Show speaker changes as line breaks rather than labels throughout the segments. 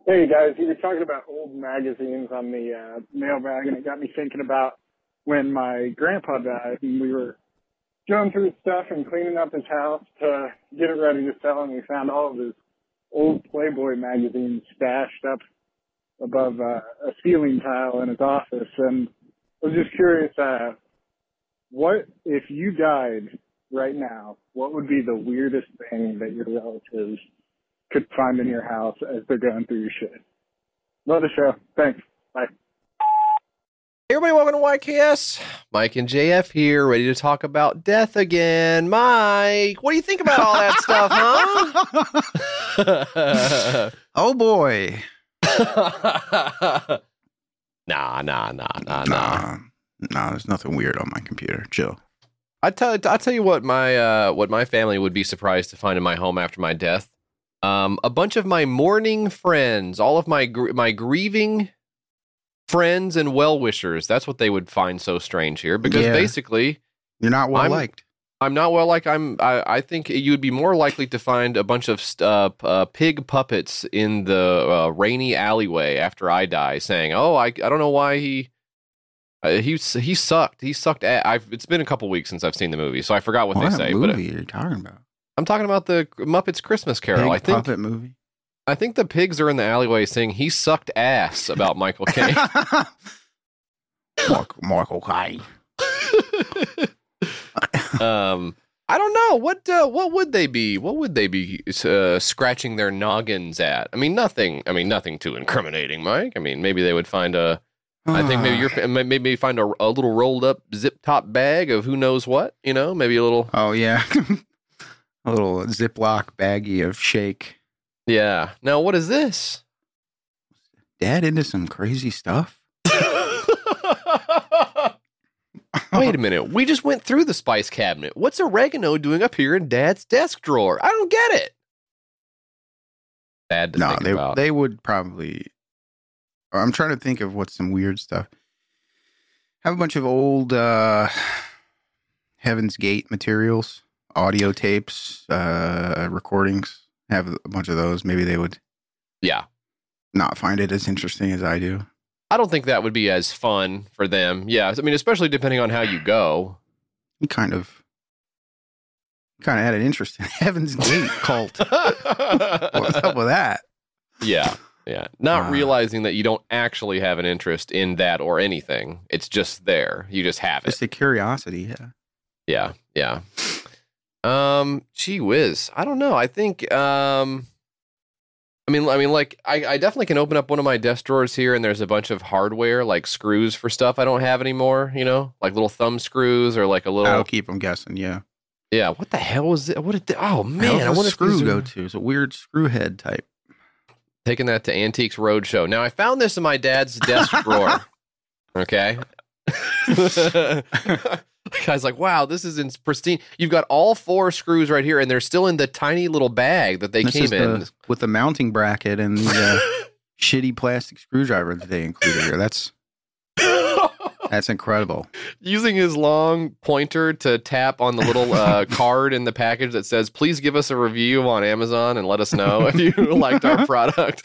Hey guys, you were talking about old magazines on the mailbag, and it got me thinking about when my grandpa died, and we were going through his stuff and cleaning up his house to get it ready to sell, and we found all of his old Playboy magazines stashed up above a ceiling tile in his office. And I was just curious, what if you died right now? What would be the weirdest thing that your relatives could find in your house as they're going through your shit? Love the show. Thanks. Bye.
Hey everybody, welcome to YKS. Mike and JF here, ready to talk about death again. Mike, what do you think about all that stuff, huh?
Oh boy.
Nah.
Nah, there's nothing weird on my computer. Chill.
I'll tell you what my family would be surprised to find in my home after my death. A bunch of my mourning friends, all of my grieving friends and well-wishers. That's what they would find so strange here, because basically
you're not well liked.
I'm not well liked. I think you would be more likely to find a bunch of pig puppets in the rainy alleyway after I die, saying, "Oh, I don't know why he sucked. He sucked." It's been a couple weeks since I've seen the movie, so I forgot what they say.
What movie are you talking about?
I'm talking about the Muppets Christmas Carol.
Pig puppet movie.
I think the pigs are in the alleyway saying he sucked ass about Michael Caine.
Michael Caine.
I don't know what would they be? What would they be scratching their noggins at? I mean, nothing too incriminating, Mike. I mean, maybe they would find I think maybe find a little rolled up zip top bag of who knows what. You know, maybe a little.
Oh yeah. A little Ziploc baggie of shake.
Yeah. Now, what is this?
Dad into some crazy stuff?
Wait a minute. We just went through the spice cabinet. What's oregano doing up here in Dad's desk drawer? I don't get it. Bad to think about.
They would probably... I'm trying to think of what's some weird stuff. Have a bunch of old Heaven's Gate materials. Audio tapes, recordings, have a bunch of those. Maybe they would not find it as interesting as I do.
I don't think that would be as fun for them. Yeah, I mean, especially depending on how you go.
You kind of had an interest in Heaven's Gate cult. What's up with that?
Yeah. Not realizing that you don't actually have an interest in that or anything. It's just there. You just have it.
Just a curiosity,
yeah. Yeah. Gee whiz. I don't know. I think, I definitely can open up one of my desk drawers here and there's a bunch of hardware, like screws for stuff I don't have anymore, you know, like little thumb screws or like a little.
I'll keep them guessing. Yeah.
Yeah. What the hell was it? Oh man.
I want a screw go to. It's a weird screw head type.
Taking that to Antiques Roadshow. Now I found this in my dad's desk drawer. Okay. The guy's like, wow, this is in pristine. You've got all 4 screws right here, and they're still in the tiny little bag that they came in.
With the mounting bracket and the shitty plastic screwdriver that they included here. That's incredible.
Using his long pointer to tap on the little card in the package that says, please give us a review on Amazon and let us know if you liked our product.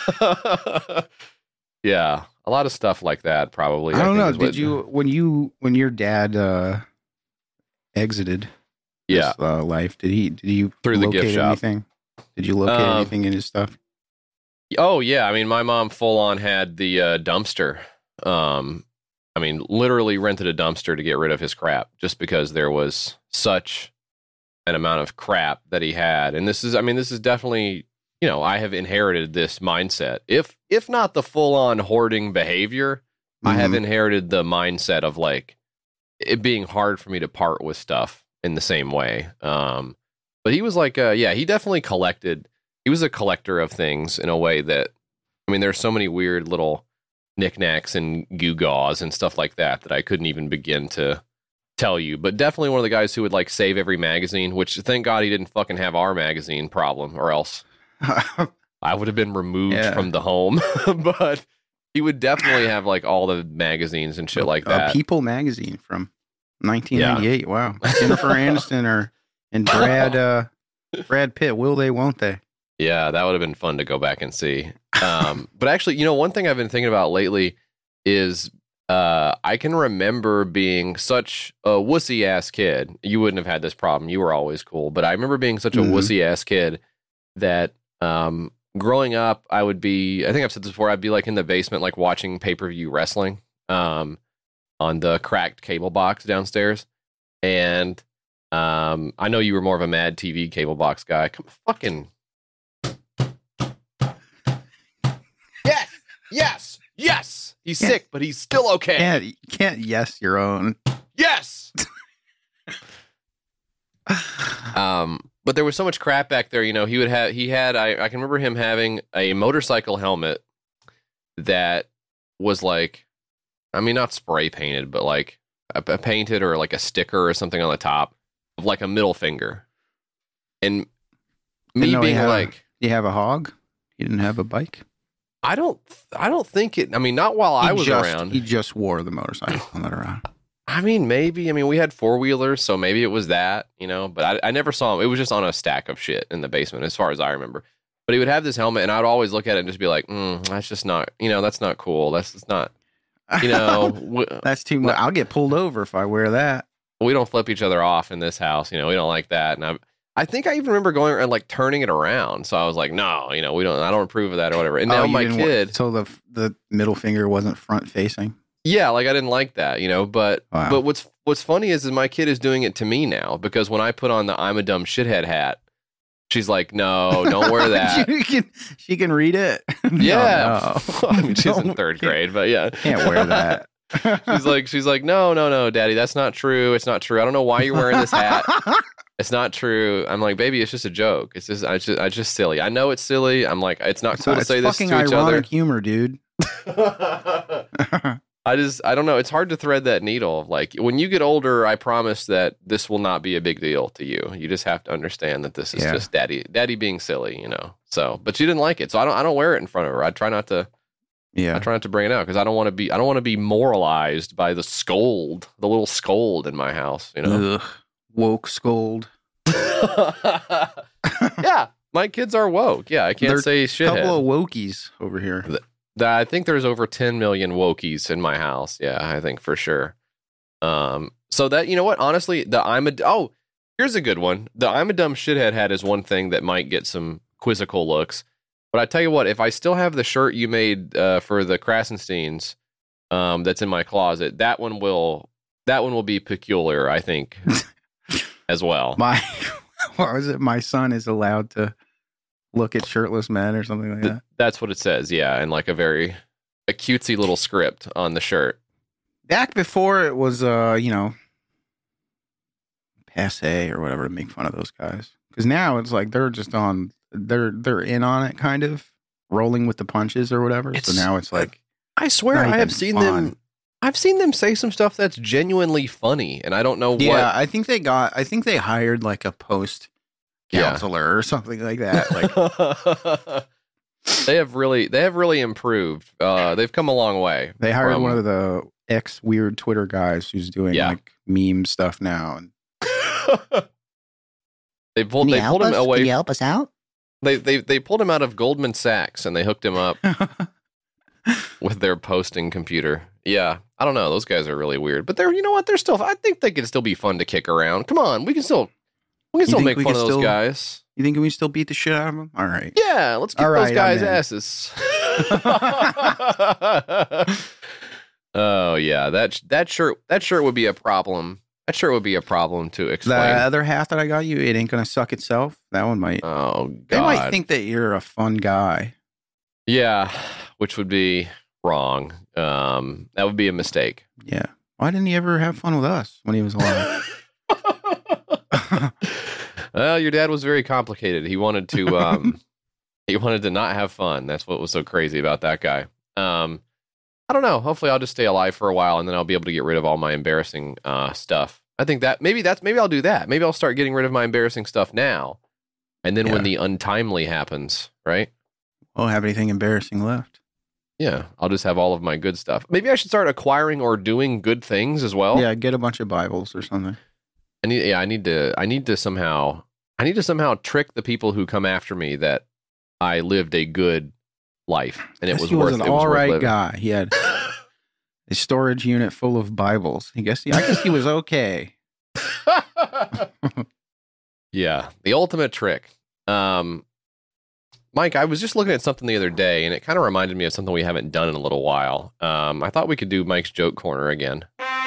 Yeah. A lot of stuff like that, probably.
I don't know. Did you when your dad exited his life? Did you
through the gift shop?
Anything? Did you locate anything in his stuff?
Oh yeah, I mean, my mom full on had the dumpster. Literally rented a dumpster to get rid of his crap, just because there was such an amount of crap that he had. And this is definitely. You know, I have inherited this mindset. If not the full-on hoarding behavior, I have inherited the mindset of like it being hard for me to part with stuff in the same way. But he was like, he definitely collected. He was a collector of things in a way that, there's so many weird little knickknacks and gewgaws and stuff like that I couldn't even begin to tell you. But definitely one of the guys who would like save every magazine, which thank God he didn't fucking have our magazine problem, or else I would have been removed from the home. But he would definitely have like all the magazines and shit like that.
People magazine from 1998. Yeah. Wow. Jennifer Aniston and Brad Pitt. Will they, won't they?
Yeah, that would have been fun to go back and see. But actually, one thing I've been thinking about lately is I can remember being such a wussy ass kid. You wouldn't have had this problem. You were always cool. But I remember being such a wussy ass kid that growing up, I think I've said this before, I'd be like in the basement, like watching pay-per-view wrestling on the cracked cable box downstairs. And I know you were more of a Mad TV cable box guy. Come fucking. Yes. He's sick, but he's still okay.
You can't yes your own.
Yes. But there was so much crap back there. I can remember him having a motorcycle helmet that was like, I mean, not spray painted, but like a painted or like a sticker or something on the top of like a middle finger. And me being like,
you have a hog? You didn't have a bike?
I don't think it. I mean, not while I was around.
He just wore the motorcycle helmet around.
I mean, maybe. I mean, we had 4-wheelers, so maybe it was that, but I never saw him. It was just on a stack of shit in the basement, as far as I remember. But he would have this helmet, and I'd always look at it and just be like, that's just not, that's not cool. That's just not,
that's too much. I'll get pulled over if I wear that.
We don't flip each other off in this house. We don't like that. And I think I even remember going and like turning it around. So I was like, no, I don't approve of that or whatever. And now my kid.
So the middle finger wasn't front facing.
Yeah, like I didn't like that, but
wow.
But what's funny is my kid is doing it to me now, because when I put on the I'm a dumb shithead hat, she's like, no, don't wear that.
she can read it.
Yeah. No. I mean, she's in 3rd grade, but yeah.
Can't wear that.
she's like, no, Daddy, that's not true. It's not true. I don't know why you're wearing this hat. It's not true. I'm like, baby, it's just a joke. It's just silly. I know it's silly. I'm like, it's not cool to say this to each other.
It's fucking ironic humor, dude.
I don't know. It's hard to thread that needle. Like, when you get older, I promise that this will not be a big deal to you. You just have to understand that this is just daddy being silly, So, but she didn't like it, so I don't wear it in front of her. I try not to. Yeah, I try not to bring it out because I don't want to be moralized by the little scold in my house.
Ugh. Woke scold.
Yeah, my kids are woke. Yeah, I can't say shithead.
A couple of wokies over here.
I think there's over 10 million wokies in my house. Yeah, I think for sure. So that, what? Honestly, here's a good one. The I'm a dumb shithead hat is one thing that might get some quizzical looks. But I tell you what, if I still have the shirt you made for the Krasensteins that's in my closet, that one will be peculiar, I think. As well.
What was it? My son is allowed to look at shirtless men or something like that.
That's what it says, yeah, and like a cutesy little script on the shirt.
Back before it was, passe or whatever to make fun of those guys. Because now it's like they're just they're in on it, kind of rolling with the punches or whatever. So now it's like,
I swear I have seen them. I've seen them say some stuff that's genuinely funny, and I don't know what.
Yeah, I think they hired like a post counselor or something like that. Like
they have really improved. They've come a long way.
They hired one of the weird Twitter guys who's doing like meme stuff now. And
they pulled him away.
Can you help us out?
They pulled him out of Goldman Sachs and they hooked him up with their posting computer. Yeah, I don't know. Those guys are really weird, but they're still. I think they can still be fun to kick around. Come on, we can still make fun of those guys.
You think we can still beat the shit out of them? All right.
Yeah, let's kick those guys' asses. Oh yeah, that shirt would be a problem. That shirt would be a problem to explain.
The other hat that I got you, it ain't gonna suck itself. That one might.
Oh God.
They might think that you're a fun guy.
Yeah, which would be wrong. That would be a mistake.
Yeah. Why didn't he ever have fun with us when he was alive?
Well, your dad was very complicated. He wanted to not have fun. That's what was so crazy about that guy. I don't know. Hopefully I'll just stay alive for a while and then I'll be able to get rid of all my embarrassing stuff. I think that maybe I'll do that. Maybe I'll start getting rid of my embarrassing stuff now. And then when the untimely happens, right?
Won't have anything embarrassing left.
Yeah, I'll just have all of my good stuff. Maybe I should start acquiring or doing good things as well.
Yeah, get a bunch of Bibles or something.
I need to somehow trick the people who come after me that I lived a good life, and it was
he
worth
was
it.
an all right
living.
guy. He had a storage unit full of Bibles. I guess he was okay.
Yeah, the ultimate trick. Mike, I was just looking at something the other day, and it kind of reminded me of something we haven't done in a little while. I thought we could do Mike's Joke Corner again.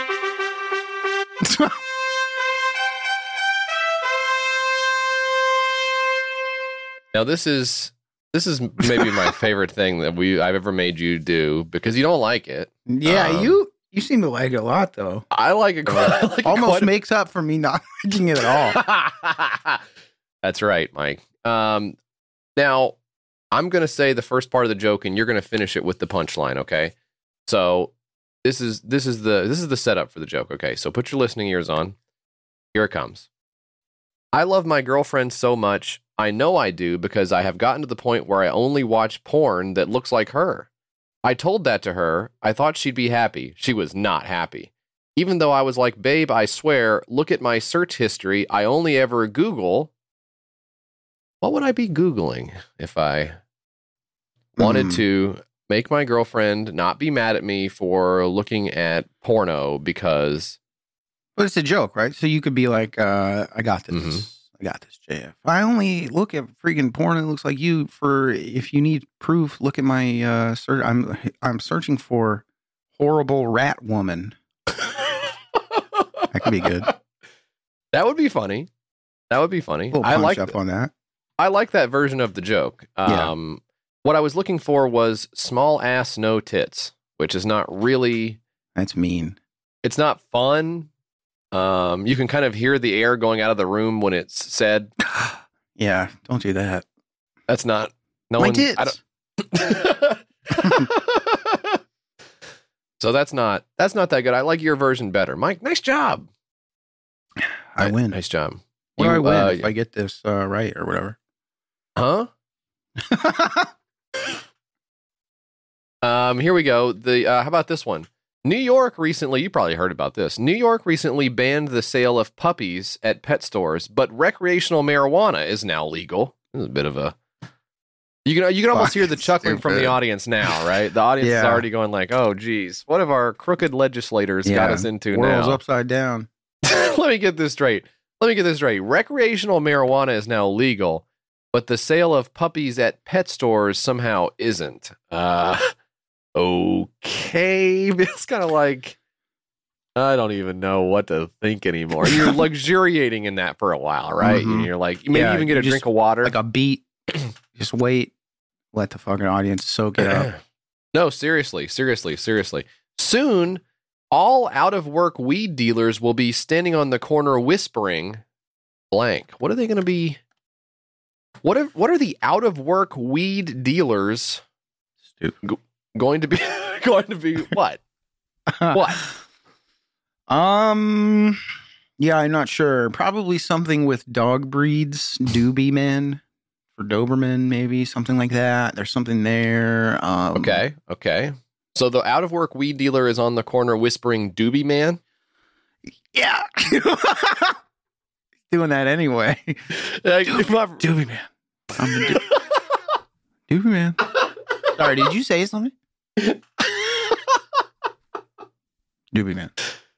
Now, this is maybe my favorite thing that I've ever made you do, because you don't like it.
Yeah, you seem to like it a lot, though.
I like it.
Almost makes up for me not liking it at all.
That's right, Mike. Now, I'm going to say the first part of the joke, and you're going to finish it with the punchline. Okay. So this is the setup for the joke. Okay. So put your listening ears on. Here it comes. I love my girlfriend so much. I know I do, because I have gotten to the point where I only watch porn that looks like her. I told that to her. I thought she'd be happy. She was not happy. Even though I was like, babe, I swear, look at my search history. I only ever Google. What would I be Googling if I wanted to make my girlfriend not be mad at me for looking at porno? Because...
But it's a joke, right? So you could be like, I got this. Mm-hmm. I got this, JF. I only look at freaking porn that looks like you. For if you need proof, look at my search. I'm searching for horrible rat woman. That could be good.
That would be funny.
I like up on that.
I like that version of the joke. What I was looking for was small ass, no tits, which is not really.
That's mean.
It's not fun. You can kind of hear the air going out of the room when it's said.
Yeah, don't do that.
That's not. No
my
one.
Tits.
So that's not that good. I like your version better, Mike. Nice job.
I win.
Nice job.
What do I win if I get this right or whatever?
Huh? Here we go. How about this one? New York recently, you probably heard about this. New York recently banned the sale of puppies at pet stores, but recreational marijuana is now legal. This is a bit of a... You can almost hear the chuckling from the audience now, right? The audience is already going like, oh, geez, what have our crooked legislators got us into now?
World's upside down.
Let me get this straight. Recreational marijuana is now legal, but the sale of puppies at pet stores somehow isn't. Okay. It's kind of like, I don't even know what to think anymore. You're luxuriating in that for a while, right? Mm-hmm. And you're like, maybe even get a drink of water.
Like a beat. Just wait. Let the fucking audience soak it up.
No, seriously. Soon, all out-of-work weed dealers will be standing on the corner whispering blank. What are they going to be? What are the out-of-work weed dealers going to be what? What?
Yeah, I'm not sure. Probably something with dog breeds. Doobie Man for Doberman, maybe something like that. There's something there.
Okay. So the out-of-work weed dealer is on the corner whispering Doobie Man?
Yeah. Doing that anyway. Doobie Man. I'm the Doobie Man. Sorry, did you say something? Doobie Man.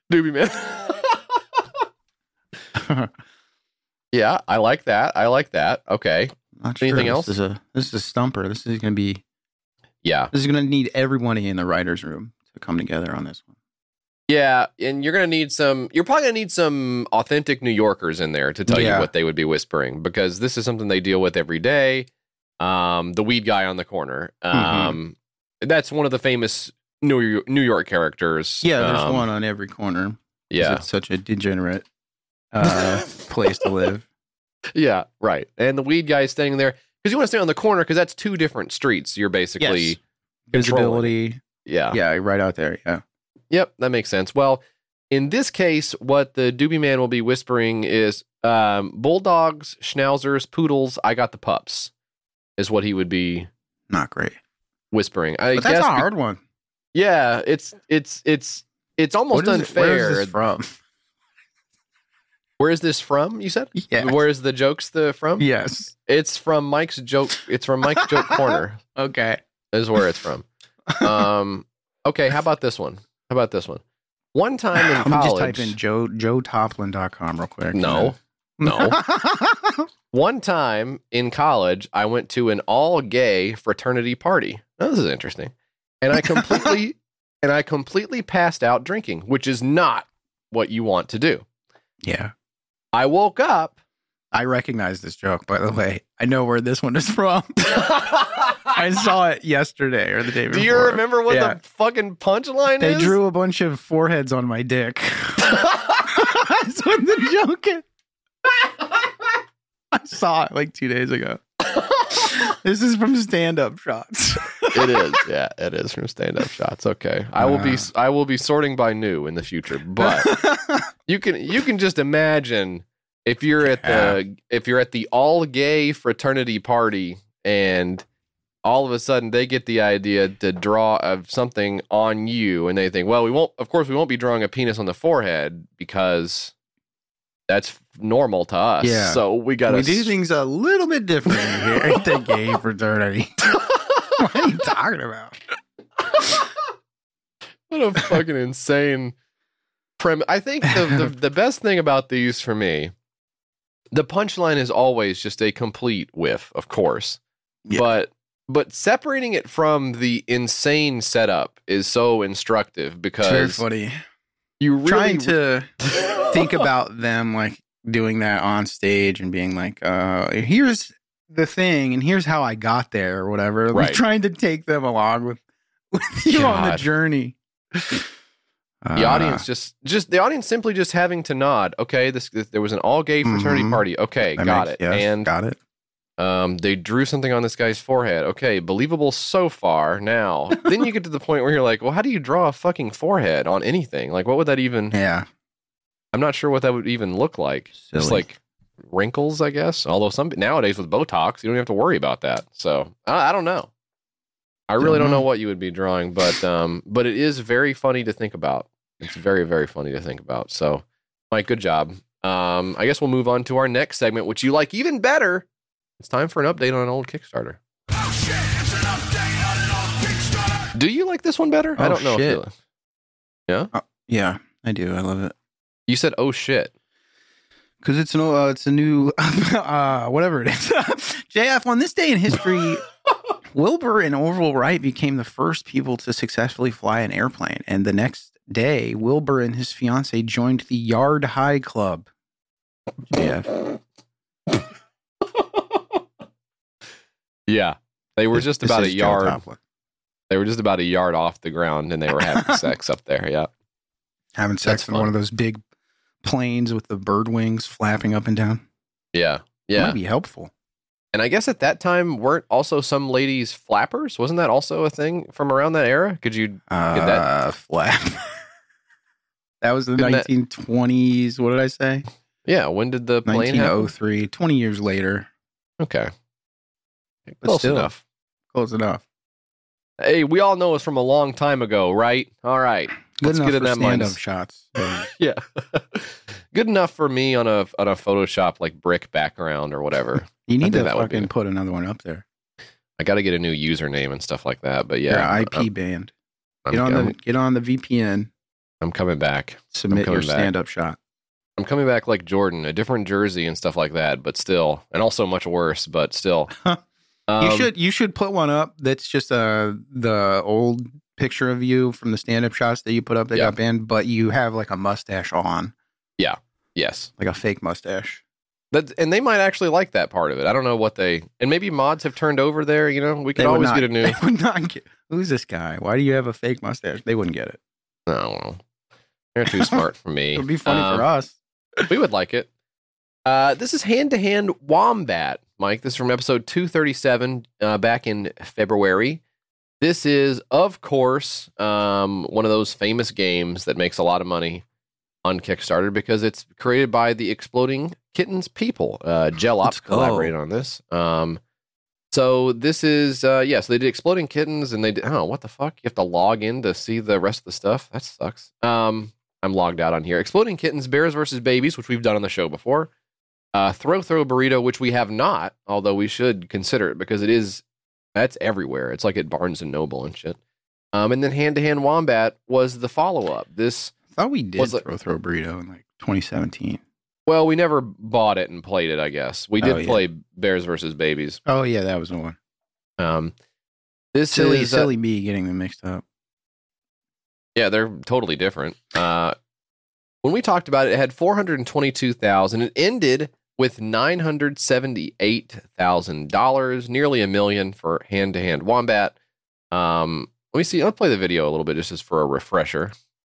Yeah, I like that. Okay. Anything else?
This is a stumper. This is going to be.
Yeah.
This is going to need everybody in the writer's room to come together on this one.
Yeah, and you're probably going to need some authentic New Yorkers in there to tell you what they would be whispering, because this is something they deal with every day. The weed guy on the corner. That's one of the famous New York characters.
Yeah, there's one on every corner.
Yeah.
It's such a degenerate place to live.
Yeah, right. And the weed guy is standing there because you want to stay on the corner because that's two different streets. You're basically
visibility.
Yeah,
right out there. Yeah.
Yep, that makes sense. Well, in this case, what the Doobie Man will be whispering is bulldogs, schnauzers, poodles. I got the pups, is what he would be.
Not great.
Whispering.
But that's a hard one.
Yeah, it's almost unfair.
Where is this from?
Where is this from? You said?
Yeah.
Where is the jokes from?
Yes.
It's from Mike's joke. It's from Mike's Joke Corner.
Okay.
is where it's from. Okay, how about this one? One time in
Let me
college.
just type in joetoplin.com real quick.
No. One time in college, I went to an all-gay fraternity party. Oh, this is interesting. And I completely passed out drinking, which is not what you want to do.
Yeah.
I woke up.
I recognize this joke, by the way. I know where this one is from. I saw it yesterday or the day before.
Do you remember what the fucking punchline is?
They drew a bunch of foreheads on my dick. That's what the joke is. I saw it like 2 days ago. This is from Stand Up Shots.
It is. Yeah, it is from Stand Up Shots. Okay. I will be sorting by new in the future, but you can just imagine if you're at the all gay fraternity party and all of a sudden they get the idea to draw of something on you and they think, well, we won't be drawing a penis on the forehead because that's normal to us.
Yeah.
So we do
things a little bit different here at the gay fraternity. What are you talking about?
What a fucking insane premise. I think the best thing about these for me, the punchline is always just a complete whiff, of course. Yeah. But separating it from the insane setup is so instructive because
it's very funny.
You really
trying to think about them like doing that on stage and being like, here's the thing and here's how I got there or whatever. Like
right.
Trying to take them along with you on the journey.
The audience the audience simply just having to nod. Okay, there was an all gay fraternity party. Okay, got it.
Yes,
and
got it.
They drew something on this guy's forehead. Okay, believable so far. Now, then you get to the point where you're like, well, how do you draw a fucking forehead on anything? Like, what would that even?
Yeah,
I'm not sure what that would even look like.
Silly.
Just like wrinkles, I guess. Although nowadays with Botox, you don't have to worry about that. So I don't know. I really don't know what you would be drawing, but it is very funny to think about. It's very, very funny to think about. So, Mike, good job. I guess we'll move on to our next segment, which you like even better. It's time for an update on an old Kickstarter. Oh, shit, it's an update on an old Kickstarter. Do you like this one better?
Oh,
I don't know.
Shit.
Yeah?
Yeah, I do. I love it.
You said, oh, shit.
Because it's a new, whatever it is. JF, on this day in history, Wilbur and Orville Wright became the first people to successfully fly an airplane. And the next day, Wilbur and his fiancée joined the Yard High Club. JF.
Yeah, they were just about a yard. They were just about a yard off the ground, and they were having sex up there. Yeah,
having sex in one of those big planes with the bird wings flapping up and down.
Yeah.
That might be helpful.
And I guess at that time, weren't also some ladies flappers? Wasn't that also a thing from around that era? Could you get that
flap? That was the 1920s. What did I say?
Yeah. When did the plane
1903.
happen?
20 years later.
Okay.
Close enough. Close enough.
Hey, we all know it's from a long time ago, right? All right.
Let's get in that stand-up shots.
Yeah. Good enough for me on a Photoshop like brick background or whatever.
You need to fucking put another one up there.
I got to get a new username and stuff like that. But yeah,
you're IP banned. Get on the VPN.
I'm coming back.
Submit your stand-up shot.
I'm coming back like Jordan, a different jersey and stuff like that, but still, and also much worse, but still.
You should put one up that's just the old picture of you from the stand-up shots that you put up that got banned, but you have like a mustache on.
Yeah. Yes.
Like a fake mustache.
And they might actually like that part of it. I don't know what and maybe mods have turned over there. You know, we could always get a new.
They would not get. Who's this guy? Why do you have a fake mustache? They wouldn't get it.
Oh, well, they're too smart for me.
It would be funny for us.
We would like it. This is Hand to Hand Wombat, Mike. This is from episode 237 back in February. This is, of course, one of those famous games that makes a lot of money on Kickstarter because it's created by the Exploding Kittens people. Gelop collaborated on this. So this is, so they did Exploding Kittens and they did, what the fuck? You have to log in to see the rest of the stuff? That sucks. I'm logged out on here. Exploding Kittens, Bears versus Babies, which we've done on the show before. Throw Burrito, which we have not, although we should consider it because it is That's everywhere. It's like at Barnes and Noble and shit. And then Hand to Hand Wombat was the follow up. This
I thought we did throw burrito in like 2017.
Well, we never bought it and played it. I guess we did play Bears versus Babies.
Oh yeah, that was the one.
This
silly,
is
silly me getting them mixed up.
Yeah, they're totally different. When we talked about it, it had 422,000. It ended with $978,000, nearly $1 million for Hand to Hand Wombat. Let me see. I'll play the video a little bit just as for a refresher.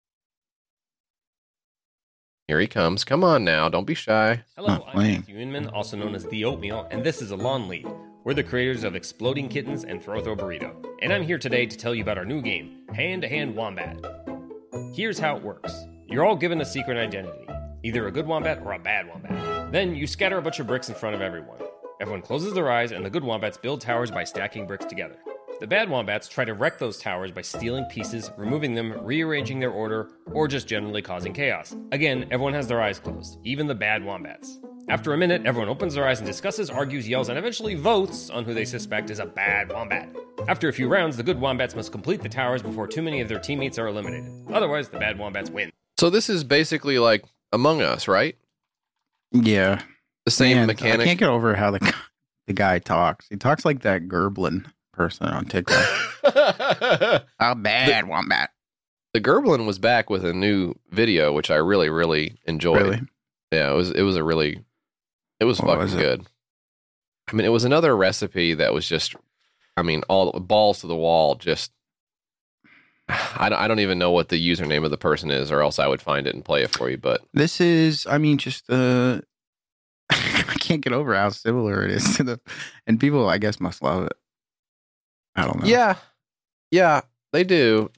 Here he comes. Come on now. Don't be shy.
Hello, I'm Matthew Inman, also known as The Oatmeal, and this is Alon Lee. We're the creators of Exploding Kittens and Throw Burrito. And I'm here today to tell you about our new game, Hand to Hand Wombat. Here's how it works. You're all given a secret identity, either a good wombat or a bad wombat. Then you scatter a bunch of bricks in front of everyone. Everyone closes their eyes, and the good wombats build towers by stacking bricks together. The bad wombats try to wreck those towers by stealing pieces, removing them, rearranging their order, or just generally causing chaos. Again, everyone has their eyes closed, even the bad wombats. After a minute, everyone opens their eyes and discusses, argues, yells, and eventually votes on who they suspect is a bad wombat. After a few rounds, the good wombats must complete the towers before too many of their teammates are eliminated. Otherwise, the bad wombats win.
So this is basically like Among Us, right?
Yeah.
The same mechanic.
I can't get over how the guy talks. He talks like that Gerblin person on TikTok. A bad wombat.
The Gerblin was back with a new video, which I really, really enjoyed.
Really?
Yeah, it was fucking good. I mean, it was another recipe that was just, I mean, all balls to the wall. Just, I don't even know what the username of the person is, or else I would find it and play it for you. But
this is, I mean, just I can't get over how similar it is to and people, I guess, must love it. I don't know.
Yeah, they do.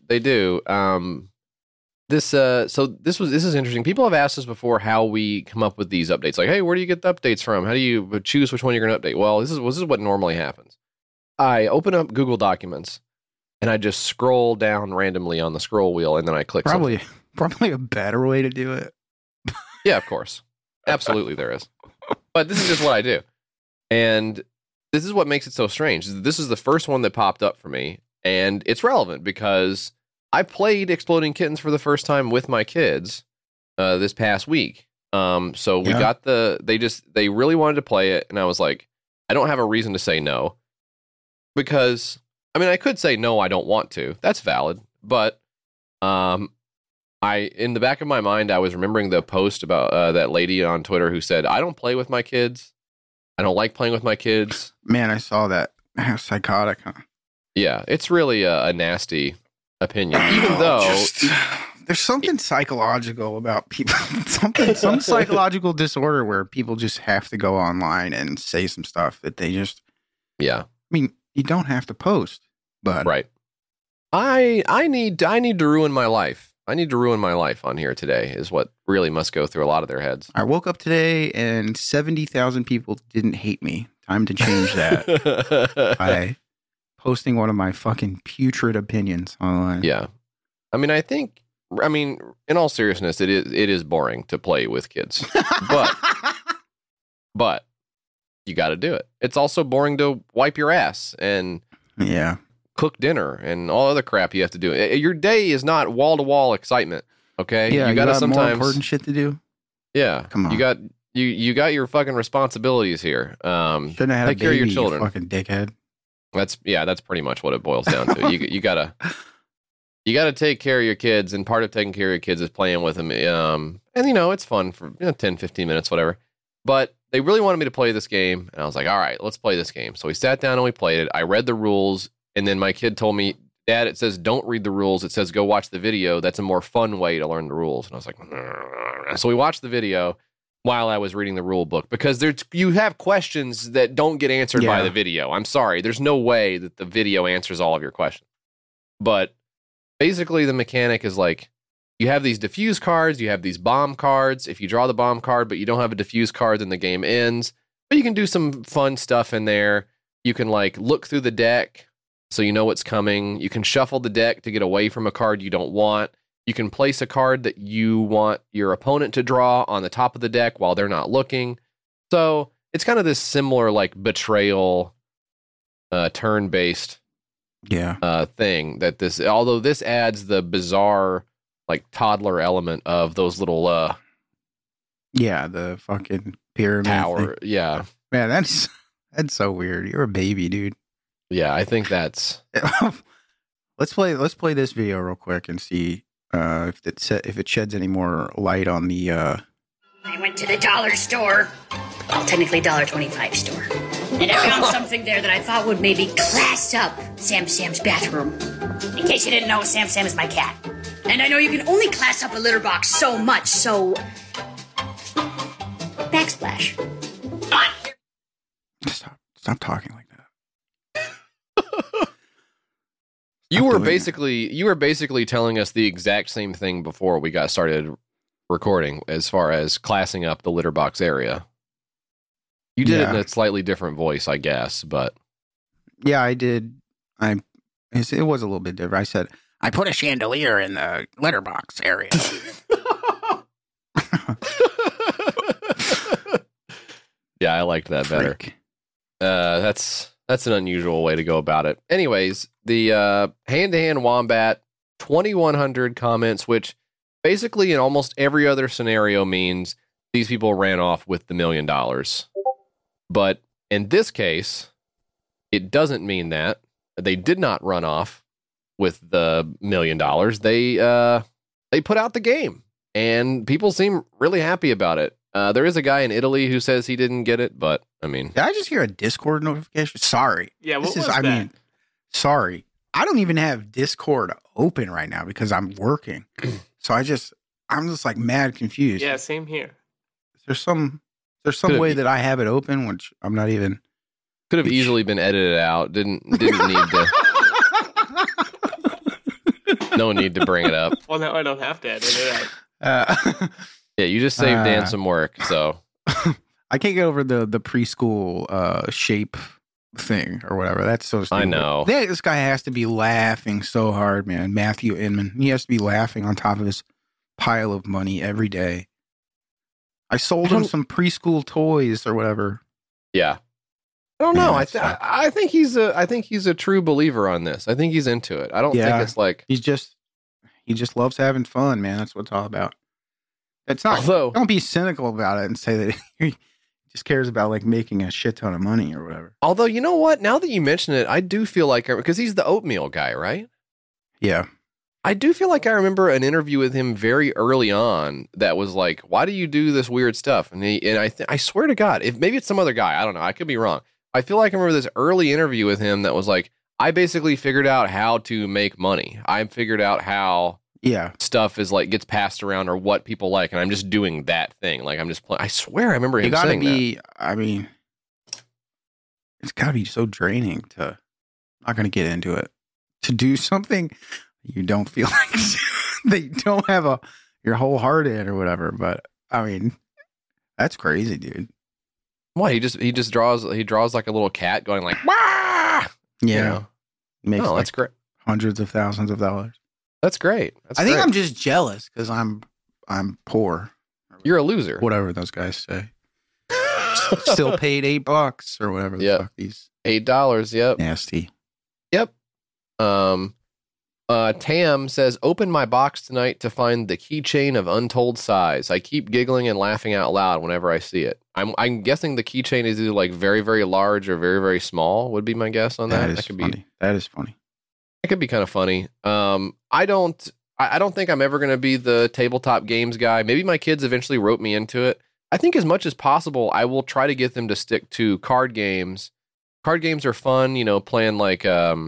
This is interesting. People have asked us before how we come up with these updates. Like, hey, where do you get the updates from? How do you choose which one you're going to update? Well, this is what normally happens. I open up Google Documents and I just scroll down randomly on the scroll wheel, and then I click.
Probably a better way to do it.
Yeah, of course, absolutely there is. But this is just what I do, and this is what makes it so strange. This is the first one that popped up for me, and it's relevant because I played Exploding Kittens for the first time with my kids this past week. So we got they really wanted to play it, and I was like, I don't have a reason to say no, because I mean, I could say no, I don't want to. That's valid, but in the back of my mind, I was remembering the post about that lady on Twitter who said, I don't play with my kids. I don't like playing with my kids.
Man, I saw that. Psychotic, huh?
Yeah, it's really a nasty opinion, even though
there's something psychological about people, some psychological disorder where people just have to go online and say some stuff that they just, I mean, you don't have to post, but
right. I need to ruin my life. I need to ruin my life on here today is what really must go through a lot of their heads.
I woke up today and 70,000 people didn't hate me. Time to change that by posting one of my fucking putrid opinions online.
Yeah. I mean, in all seriousness, it is boring to play with kids, but you got to do it. It's also boring to wipe your ass and cook dinner and all other crap you have to do. Your day is not wall to wall excitement. Okay.
Yeah.
You got
sometimes more important shit to do.
Yeah.
Come on.
You got your fucking responsibilities here.
Shouldn't have had
take care of your children.
You fucking dickhead.
That's pretty much what it boils down to. You gotta take care of your kids, and part of taking care of your kids is playing with them. And it's fun for 10, 15 minutes, whatever. But they really wanted me to play this game, and I was like, all right, let's play this game. So we sat down and we played it. I read the rules, and then my kid told me, Dad, it says don't read the rules. It says go watch the video. That's a more fun way to learn the rules. And I was like, so we watched the video while I was reading the rule book, because you have questions that don't get answered by the video. I'm sorry. There's no way that the video answers all of your questions. But basically the mechanic is like, you have these diffuse cards, you have these bomb cards. If you draw the bomb card, but you don't have a diffuse card, then the game ends. But you can do some fun stuff in there. You can look through the deck so you know what's coming. You can shuffle the deck to get away from a card you don't want. You can place a card that you want your opponent to draw on the top of the deck while they're not looking. So it's kind of this similar betrayal turn-based
Yeah.
thing that this, although this adds the bizarre like toddler element of those little
Yeah, the fucking pyramid
tower.
thing.
Yeah.
Man, that's so weird. You're a baby, dude.
Yeah, I think that's
Let's play this video real quick and see if it sheds any more light on the
I went to the dollar store, well, technically $1.25 store, and I found something there that I thought would maybe class up Sam's bathroom. In case you didn't know, Sam is my cat. And I know you can only class up a litter box so much, so... Backsplash. Come on.
Stop talking like that.
you were basically telling us the exact same thing before we got started recording as far as classing up the litter box area. You did it in a slightly different voice, I guess, but
yeah, I did. It was a little bit different. I said I put a chandelier in the litter box area.
Yeah, I liked that better. That's an unusual way to go about it. Anyways, the hand-to-hand wombat, 2,100 comments, which basically in almost every other scenario means these people ran off with the $1 million. But in this case, it doesn't mean that. They did not run off with the $1 million. They put out the game, and people seem really happy about it. There is a guy in Italy who says he didn't get it, but I mean,
did I just hear a Discord notification? Sorry.
Yeah, what was that?
Sorry. I don't even have Discord open right now because I'm working. So I'm just like mad confused.
Yeah, same here.
There's some way that I have it open, which I'm not even.
Could have easily been edited out. Didn't need to. No need to bring it up.
Well, now I don't have to edit it out.
Yeah, you just saved Dan some work. So
I can't get over the preschool shape thing or whatever. That's so stupid.
I know.
This guy has to be laughing so hard, man. Matthew Inman. He has to be laughing on top of his pile of money every day. I sold him some preschool toys or whatever.
Yeah. I don't know. I think he's a true believer on this. I think he's into it. I don't think it's like
he just loves having fun, man. That's what it's all about. It's not.
Although,
don't be cynical about it and say that he just cares about like making a shit ton of money or whatever.
Although, you know what? Now that you mention it, I do feel like, because he's the oatmeal guy, right?
Yeah.
I do feel like I remember an interview with him very early on that was like, "Why do you do this weird stuff?" And I swear to God, if maybe it's some other guy, I don't know. I could be wrong. I feel like I remember this early interview with him that was like, I basically figured out how to make money. I figured out how stuff is like gets passed around or what people like, and I'm just doing that thing. Like I'm just playing. I swear I remember him saying that.
I mean, it's got to be so draining to. I'm not going to get into it. To do something you don't feel like that you don't have your whole heart in or whatever. But I mean, that's crazy, dude.
What he just draws like a little cat going like wah!
Yeah,
you know?
Makes
that's great.
Hundreds of thousands of dollars.
That's great.
I think I'm just jealous because I'm poor.
You're a loser.
Whatever those guys say. Still paid $8 or whatever. The fuck these
$8. Yep.
Nasty.
Yep. Tam says, open my box tonight to find the keychain of untold size. I keep giggling and laughing out loud whenever I see it. I'm guessing the keychain is either like very, very large or very, very small would be my guess on that.
That could be funny. That is funny.
It could be kind of funny. I don't think I'm ever going to be the tabletop games guy. Maybe my kids eventually rope me into it. I think as much as possible, I will try to get them to stick to card games. Card games are fun, playing like,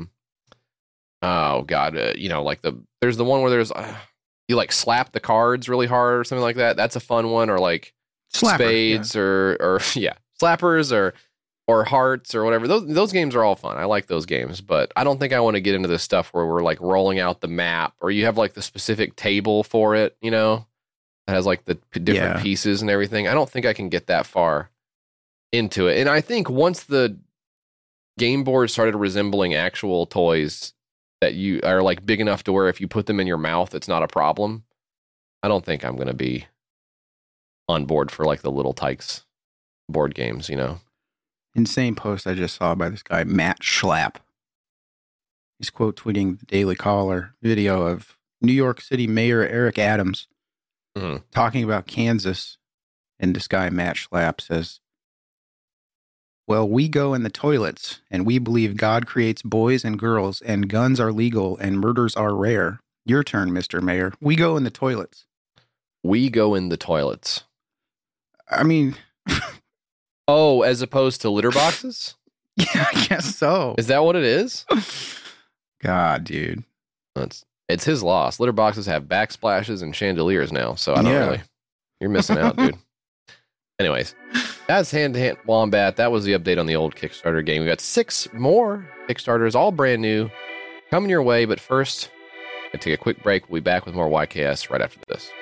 oh God, like there's the one where there's, you like slap the cards really hard or something like that. That's a fun one. Or like spades or slappers or hearts or whatever. Those games are all fun. I like those games, but I don't think I want to get into this stuff where we're like rolling out the map or you have like the specific table for it, that has like the different pieces and everything. I don't think I can get that far into it. And I think once the game board started resembling actual toys that you are like big enough to where if you put them in your mouth, it's not a problem. I don't think I'm going to be on board for like the Little Tykes board games,
insane post I just saw by this guy, Matt Schlapp. He's quote tweeting the Daily Caller video of New York City Mayor Eric Adams talking about Kansas. And this guy, Matt Schlapp, says, well, we go in the toilets, and we believe God creates boys and girls, and guns are legal, and murders are rare. Your turn, Mr. Mayor. We go in the toilets.
We go in the toilets.
I mean...
Oh, as opposed to litter boxes?
Yeah, I guess so.
Is that what it is?
God, dude.
It's his loss. Litter boxes have backsplashes and chandeliers now, so I don't really... You're missing out, dude. Anyways, that's Hand to Hand Wombat. That was the update on the old Kickstarter game. We got 6 more Kickstarters, all brand new, coming your way. But first, I'm going to take a quick break. We'll be back with more YKS right after this.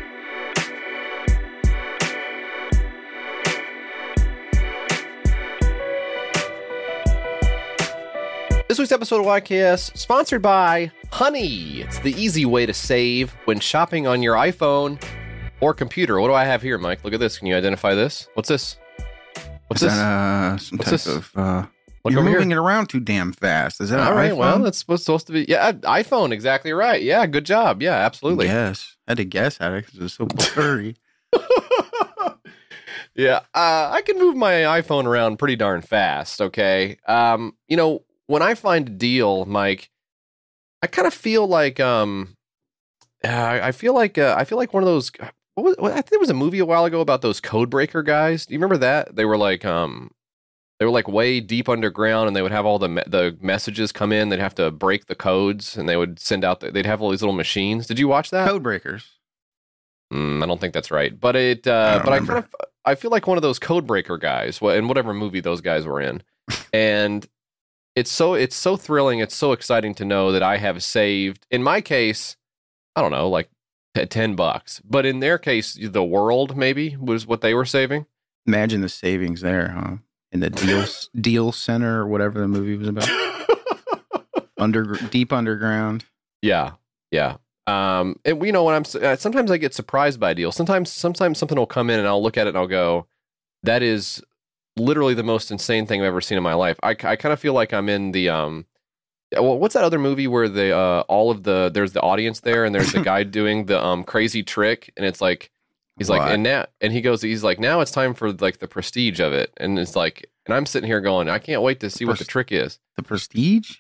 This week's episode of YKS, sponsored by Honey. It's the easy way to save when shopping on your iPhone or computer. What do I have here, Mike? Look at this. Can you identify this? What's this? What's this?
Some
What's
type
this?
of...
Look
you're
over
moving
here.
it around too damn fast. Is that
All
an
right,
iPhone?
well, that's what's supposed to be. Yeah, iPhone, exactly right. Yeah, good job. Yeah, absolutely.
Yes. I had to guess at it because it was so blurry.
Yeah, I can move my iPhone around pretty darn fast, okay? You know, when I find a deal, Mike, I kind of feel like I feel like one of those. I think there was a movie a while ago about those code breaker guys. Do you remember that? They were like way deep underground, and they would have all the messages come in. They'd have to break the codes, and they would send out. They'd have all these little machines. Did you watch that?
Code breakers.
I don't think that's right, but I feel like one of those code breaker guys in whatever movie those guys were in, and it's so thrilling. It's so exciting to know that I have saved. In my case, I don't know, like $10, but in their case, the world maybe was what they were saving.
Imagine the savings there, huh? In the deal center or whatever the movie was about. Deep underground.
Yeah. And you know, when I'm sometimes I get surprised by deals. Sometimes something will come in and I'll look at it and I'll go, that is literally the most insane thing I've ever seen in my life. I kind of feel like I'm in the what's that other movie where there's the audience there and there's the guy doing the crazy trick, and it's like he's like, he's like, now it's time for like the prestige of it, and it's like, and I'm sitting here going, I can't wait to see what the trick is.
The Prestige?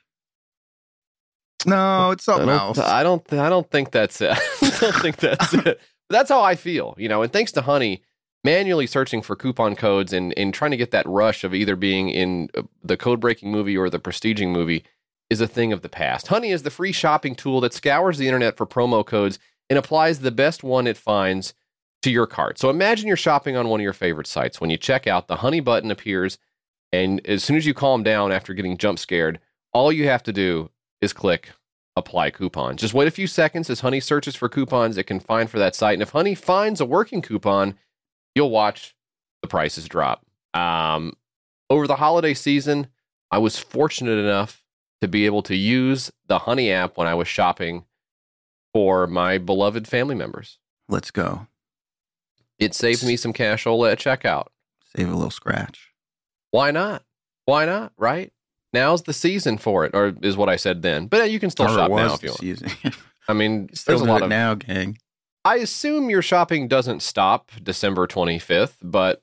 No, it's something else.
I don't think that's it. I don't think that's it. But that's how I feel, you know. And thanks to Honey, manually searching for coupon codes and trying to get that rush of either being in the code breaking movie or the prestiging movie is a thing of the past. Honey is the free shopping tool that scours the internet for promo codes and applies the best one it finds to your cart. So imagine you're shopping on one of your favorite sites. When you check out, the Honey button appears, and as soon as you calm down after getting jump scared, all you have to do is click apply coupon. Just wait a few seconds as Honey searches for coupons it can find for that site. And if Honey finds a working coupon, you'll watch the prices drop. Over the holiday season, I was fortunate enough to be able to use the Honey app when I was shopping for my beloved family members.
Let's go.
It saved me some cashola at checkout.
Save a little scratch.
Why not? Why not, right? Now's the season for it, or is what I said then. But you can still shop now if you want. I mean, there's a lot of
now, gang.
I assume your shopping doesn't stop December 25th, but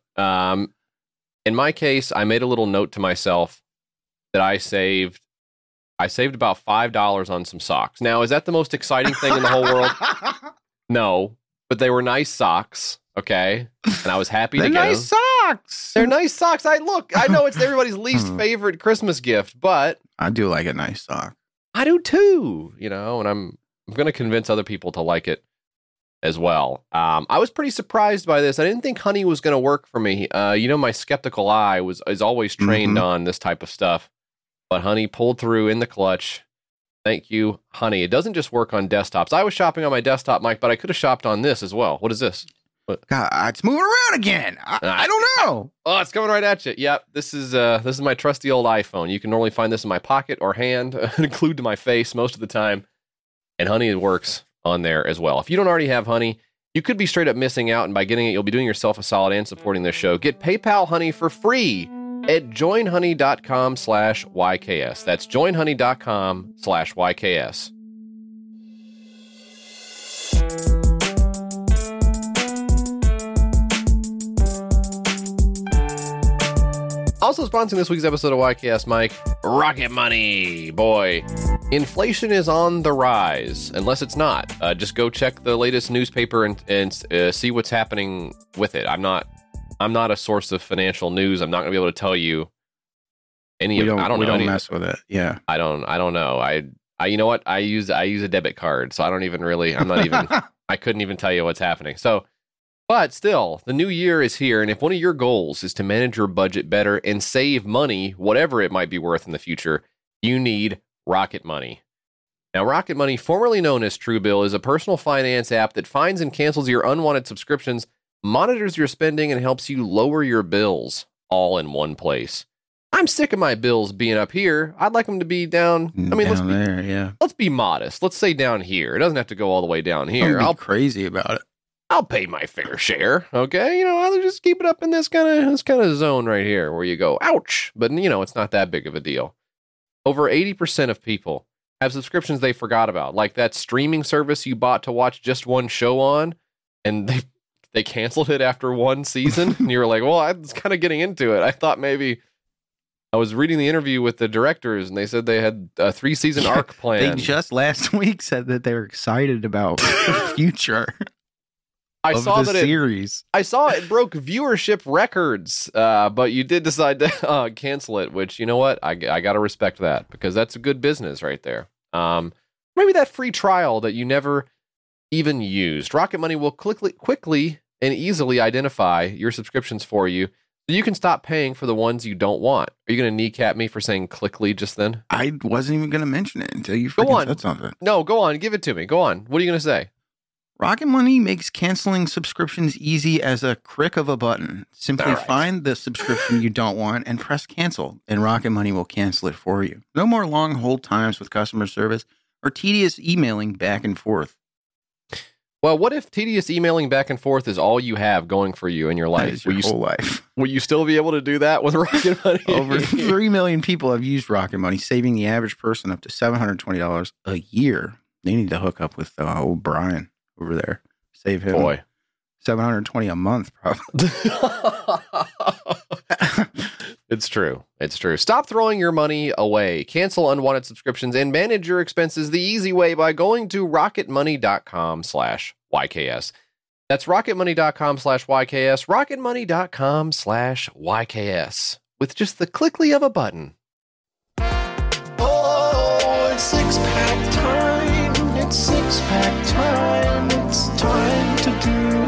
in my case, I made a little note to myself that I saved about $5 on some socks. Now, is that the most exciting thing in the whole world? No, but they were nice socks, okay? And I was happy to get them.
Nice socks.
They're nice socks. I know it's everybody's least favorite Christmas gift, but
I do like a nice sock.
I do too, you know, and I'm going to convince other people to like it as well. I was pretty surprised by this. I didn't think Honey was going to work for me. You know, my skeptical eye is always trained on this type of stuff, but Honey pulled through in the clutch. Thank you, Honey. It doesn't just work on desktops. I was shopping on my desktop, Mike, but I could have shopped on this as well. What is this?
God, it's moving around again. I don't know.
Oh, it's coming right at you. Yep, this is my trusty old iPhone. You can normally find this in my pocket or hand, glued to my face most of the time. And Honey works on there as well. If you don't already have Honey, you could be straight up missing out, and by getting it, you'll be doing yourself a solid and supporting this show. Get PayPal Honey for free at joinhoney.com/YKS. That's joinhoney.com/YKS. Also sponsoring this week's episode of YKS, Mike, Rocket Money. Boy, inflation is on the rise, unless it's not. Just go check the latest newspaper and see what's happening with it. I'm not a source of financial news. I'm not going to be able to tell you any of it. I don't know. We don't
mess with it. Yeah.
I don't know. I you know what? I use a debit card, so I don't even really, I'm not even, I couldn't even tell you what's happening. So, but still, the new year is here, and if one of your goals is to manage your budget better and save money, whatever it might be worth in the future, you need Rocket Money. Now, Rocket Money, formerly known as Truebill, is a personal finance app that finds and cancels your unwanted subscriptions, monitors your spending, and helps you lower your bills all in one place. I'm sick of my bills being up here. I'd like them to be down. I mean, let's be modest. Let's say down here. It doesn't have to go all the way down here.
I'll be crazy about it.
I'll pay my fair share, okay? I'll just keep it up in this kind of zone right here where you go, ouch. But, it's not that big of a deal. Over 80% of people have subscriptions they forgot about, like that streaming service you bought to watch just one show on, and they canceled it after one season, and you were like, well, I was kind of getting into it. I thought maybe... I was reading the interview with the directors, and they said they had a 3-season arc plan.
They just last week said that they were excited about the future. I saw
it broke viewership records, but you did decide to cancel it, which, you know what? I got to respect that, because that's a good business right there. Maybe that free trial that you never even used. Rocket Money will quickly and easily identify your subscriptions for you, so you can stop paying for the ones you don't want. Are you going to kneecap me for saying quickly just then?
I wasn't even going to mention it until you freaking said something.
No, go on. Give it to me. Go on. What are you going to say?
Rocket Money makes canceling subscriptions easy as a click of a button. Simply find the subscription you don't want and press cancel, and Rocket Money will cancel it for you. No more long hold times with customer service or tedious emailing back and forth.
Well, what if tedious emailing back and forth is all you have going for you in your life?
Your whole life.
Will you still be able to do that with Rocket Money?
Over 3 million people have used Rocket Money, saving the average person up to $720 a year. They need to hook up with old Brian over there. Save him $720 a month, probably.
It's true. Stop throwing your money away. Cancel unwanted subscriptions and manage your expenses the easy way by going to rocketmoney.com/YKS. That's rocketmoney.com/YKS, rocketmoney.com/YKS, with just the clickly of a button.
Oh, it's six-pack time. It's six-pack time. It's time to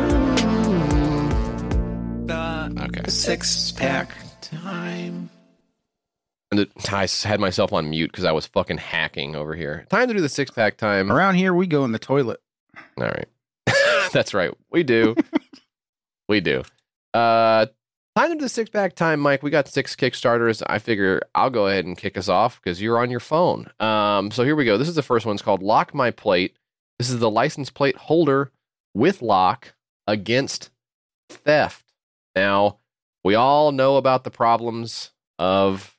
do the six-pack time.
And I had myself on mute because I was fucking hacking over here. Time to do the six-pack time.
Around here, we go in the toilet.
All right. That's right. We do. We do. Time to do the six-pack time, Mike. We got 6 Kickstarters. I figure I'll go ahead and kick us off because you're on your phone. So here we go. This is the first one. It's called Lock My Plate. This is the license plate holder with lock against theft. Now, we all know about the problems of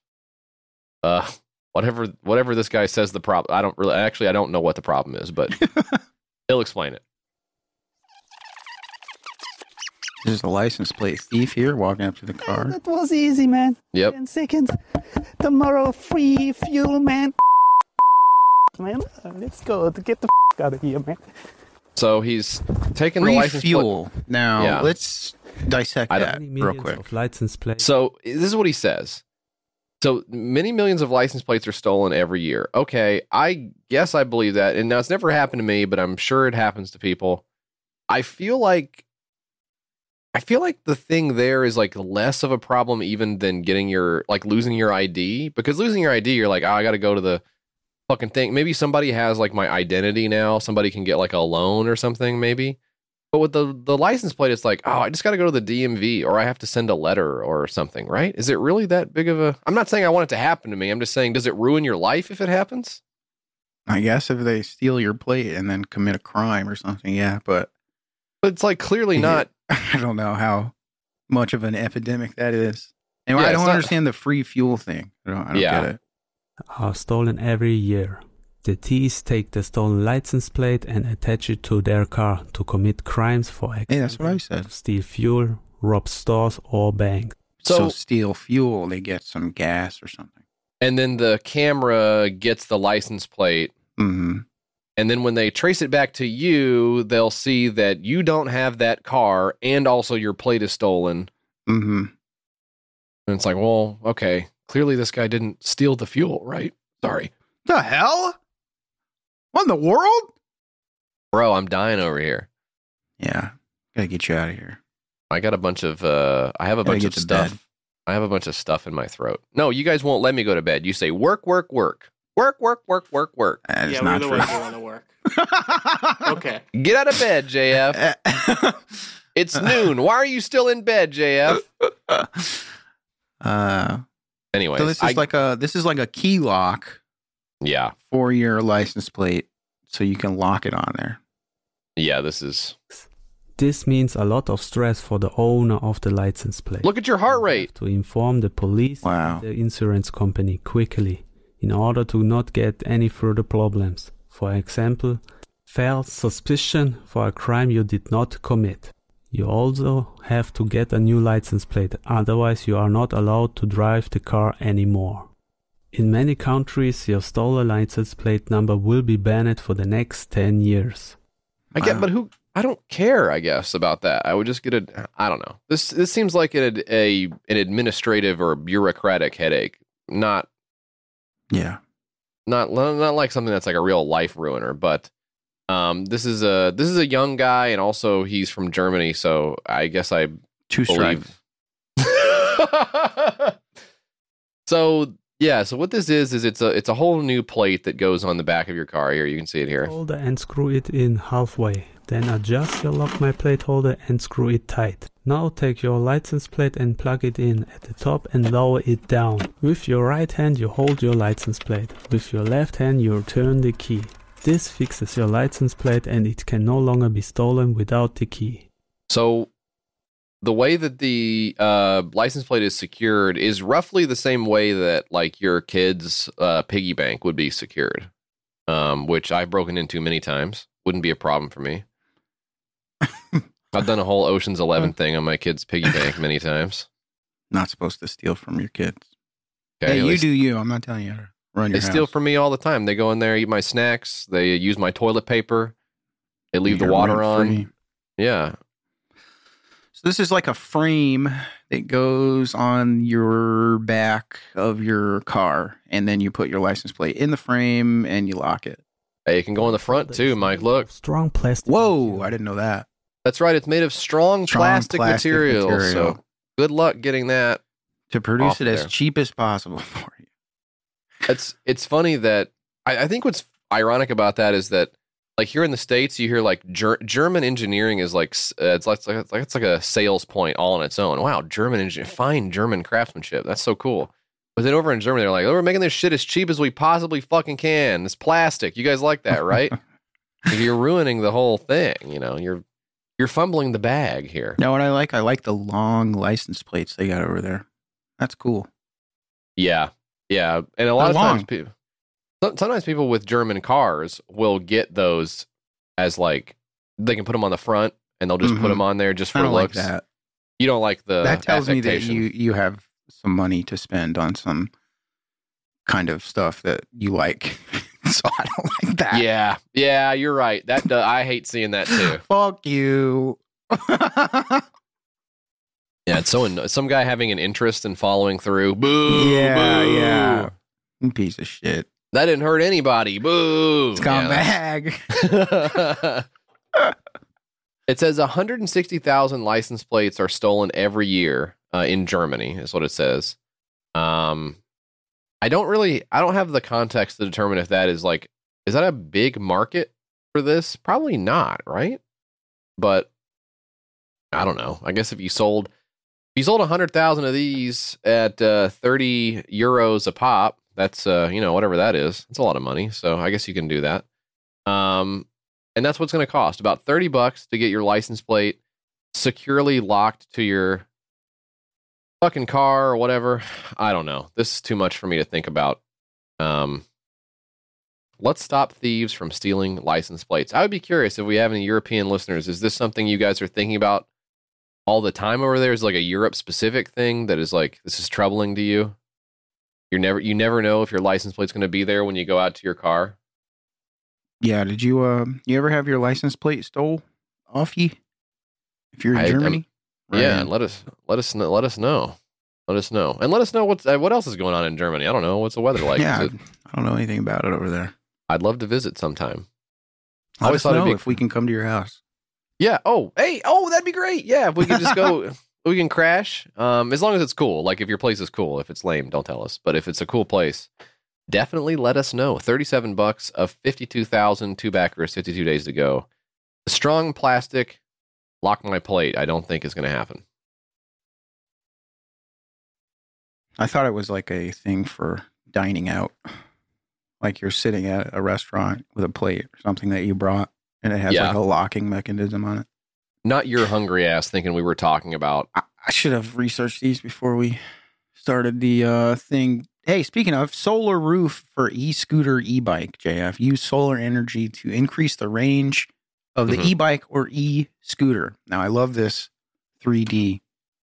whatever this guy says the problem. I don't know what the problem is, but he'll explain it.
There's a license plate thief here walking up to the car.
That was easy, man.
Yep.
10 seconds. Tomorrow, free fuel, man. Man, let's go. Get the out of here, man.
So he's taking the license
fuel. Now, let's dissect that real quick.
License plate.
So this is what he says. So many millions of license plates are stolen every year. Okay, I guess I believe that. And now it's never happened to me, but I'm sure it happens to people. I feel like the thing there is like less of a problem even than getting losing your ID, because losing your ID, you're like, oh, I got to go to the fucking thing. Maybe somebody has like my identity now. Somebody can get like a loan or something maybe. But with the license plate, it's like, oh, I just got to go to the DMV or I have to send a letter or something, right? Is it really that big of a... I'm not saying I want it to happen to me. I'm just saying, does it ruin your life if it happens?
I guess if they steal your plate and then commit a crime or something, yeah, but
it's like clearly not...
I don't know how much of an epidemic that is. And
Yeah,
I
it's
don't
not-
understand the free fuel thing. I don't
Yeah.
get it.
Are stolen every year. The thieves take the stolen license plate and attach it to their car to commit crimes, for example,
Hey, that's what I said.
steal fuel, rob stores or banks.
So,
So-
steal fuel, they get some gas or something.
And then the camera gets the license plate.
Mm-hmm.
And then when they trace it back to you, they'll see that you don't have that car and also your plate is stolen.
Mm-hmm.
And it's like, well, okay, clearly this guy didn't steal the fuel, right? Sorry.
The hell? What in the world?
Bro, I'm dying over here.
Yeah. Gotta get you out of here.
I got a bunch of I have a
Gotta
bunch
get
of
to
stuff.
bed.
I have a bunch of stuff in my throat. No, you guys won't let me go to bed. You say work, work, work. Work, work, work, work, work.
That is
Yeah,
not
we're the
true.
ones who want to work. Okay.
Get out of bed, JF. It's noon. Why are you still in bed, JF? Anyways,
So this is like a key lock
yeah.
for your license plate, so you can lock it on there.
Yeah, this is
This means a lot of stress for the owner of the license plate.
look at your heart rate.
To inform the police
Wow.
and the insurance company quickly in order to not get any further problems. For example, false suspicion for a crime you did not commit. You also have to get a new license plate, otherwise you are not allowed to drive the car anymore. In many countries, your stolen license plate number will be banned for the next 10 years.
I get,
Wow.
but who? I don't care. I guess about that. I would just get a. I don't know. This seems like an administrative or bureaucratic headache. Not
Yeah.
not like something that's like a real life ruiner. But this is a young guy, and also he's from Germany. So I guess I
2 strikes.
believe. So yeah. So what this is it's a whole new plate that goes on the back of your car. Here you can see it here.
Holder and screw it in halfway. Then adjust your lock my plate holder and screw it tight. Now take your license plate and plug it in at the top and lower it down. With your right hand you hold your license plate. With your left hand you turn the key. This fixes your license plate and it can no longer be stolen without the key.
So the way that the license plate is secured is roughly the same way that like your kid's piggy bank would be secured, which I've broken into many times. Wouldn't be a problem for me. I've done a whole Ocean's 11 thing on my kid's piggy bank many times.
Not supposed to steal from your kids.
Okay,
Hey,
at
you
least
do you. I'm not telling you how to run your
they steal
house.
from me all the time. They go in there, eat my snacks. They use my toilet paper. They leave the
You're
water
rent-free.
on. Yeah.
So this is like a frame that goes on your back of your car, and then you put your license plate in the frame and you lock it.
Hey, it can go in the front too, Mike. Look.
Strong plastic.
Whoa, I didn't know that.
That's right. It's made of strong plastic material.
material.
So good luck getting that.
To produce
Off
it as
there.
cheap as possible for you.
It's funny that I think what's ironic about that is that like here in the States, you hear like German engineering is like it's like a sales point all on its own. Wow, fine German craftsmanship. That's so cool. But then over in Germany, they're like, oh, we're making this shit as cheap as we possibly fucking can. It's plastic. You guys like that, right? You're ruining the whole thing. You know, you're fumbling the bag here.
Now, what I like the long license plates they got over there. That's cool.
Yeah, yeah, and a lot
How
of
long?
times people. Sometimes people with German cars will get those as like they can put them on the front and they'll just put
Mhm.
them on there just
I
for
don't like
looks.
that.
You don't like the
That tells me that
affectation.
you have some money to spend on some kind of stuff that you like. So I don't like that.
Yeah, you're right. I hate seeing that too.
Fuck you.
Yeah, it's some guy having an interest in following through. Boo!
Yeah,
boo.
yeah. You piece of shit.
That didn't hurt anybody. Boo!
It's gone bag.
It says 160,000 license plates are stolen every year in Germany, is what it says. I don't have the context to determine if that is like, is that a big market for this? Probably not, right? But I don't know. I guess if you sold 100,000 of these at 30 euros a pop, that's whatever that is. It's a lot of money. So I guess you can do that. And that's what's going to cost about $30 to get your license plate securely locked to your fucking car or whatever. I don't know. This is too much for me to think about. Let's stop thieves from stealing license plates. I would be curious if we have any European listeners. Is this something you guys are thinking about all the time over there? Is like a Europe specific thing that is like, this is troubling to you? You never know if your license plate's going to be there when you go out to your car.
Yeah. Did you ever have your license plate stole off you? If you're in Germany?
Yeah. Let us know. Let us know. And let us know what else is going on in Germany. I don't know. What's the weather like?
Yeah. I don't know anything about it over there.
I'd love to visit sometime.
Let us know if we can come to your house.
Yeah. Oh, hey. Oh, that'd be great. Yeah. If we could just go, we can crash. As long as it's cool. Like if your place is cool. If it's lame, don't tell us. But if it's a cool place, definitely let us know. $37 of 52,000, 2 backers, 52 days to go. A strong plastic lock my plate. I don't think is going to happen.
I thought it was like a thing for dining out. Like you're sitting at a restaurant with a plate or something that you brought, and it has like a locking mechanism on it.
Not your hungry ass thinking we were talking about.
I should have researched these before we started the thing. Hey, speaking of, solar roof for e-scooter, e-bike, JF. Use solar energy to increase the range of the e-bike or e-scooter. Now, I love this 3D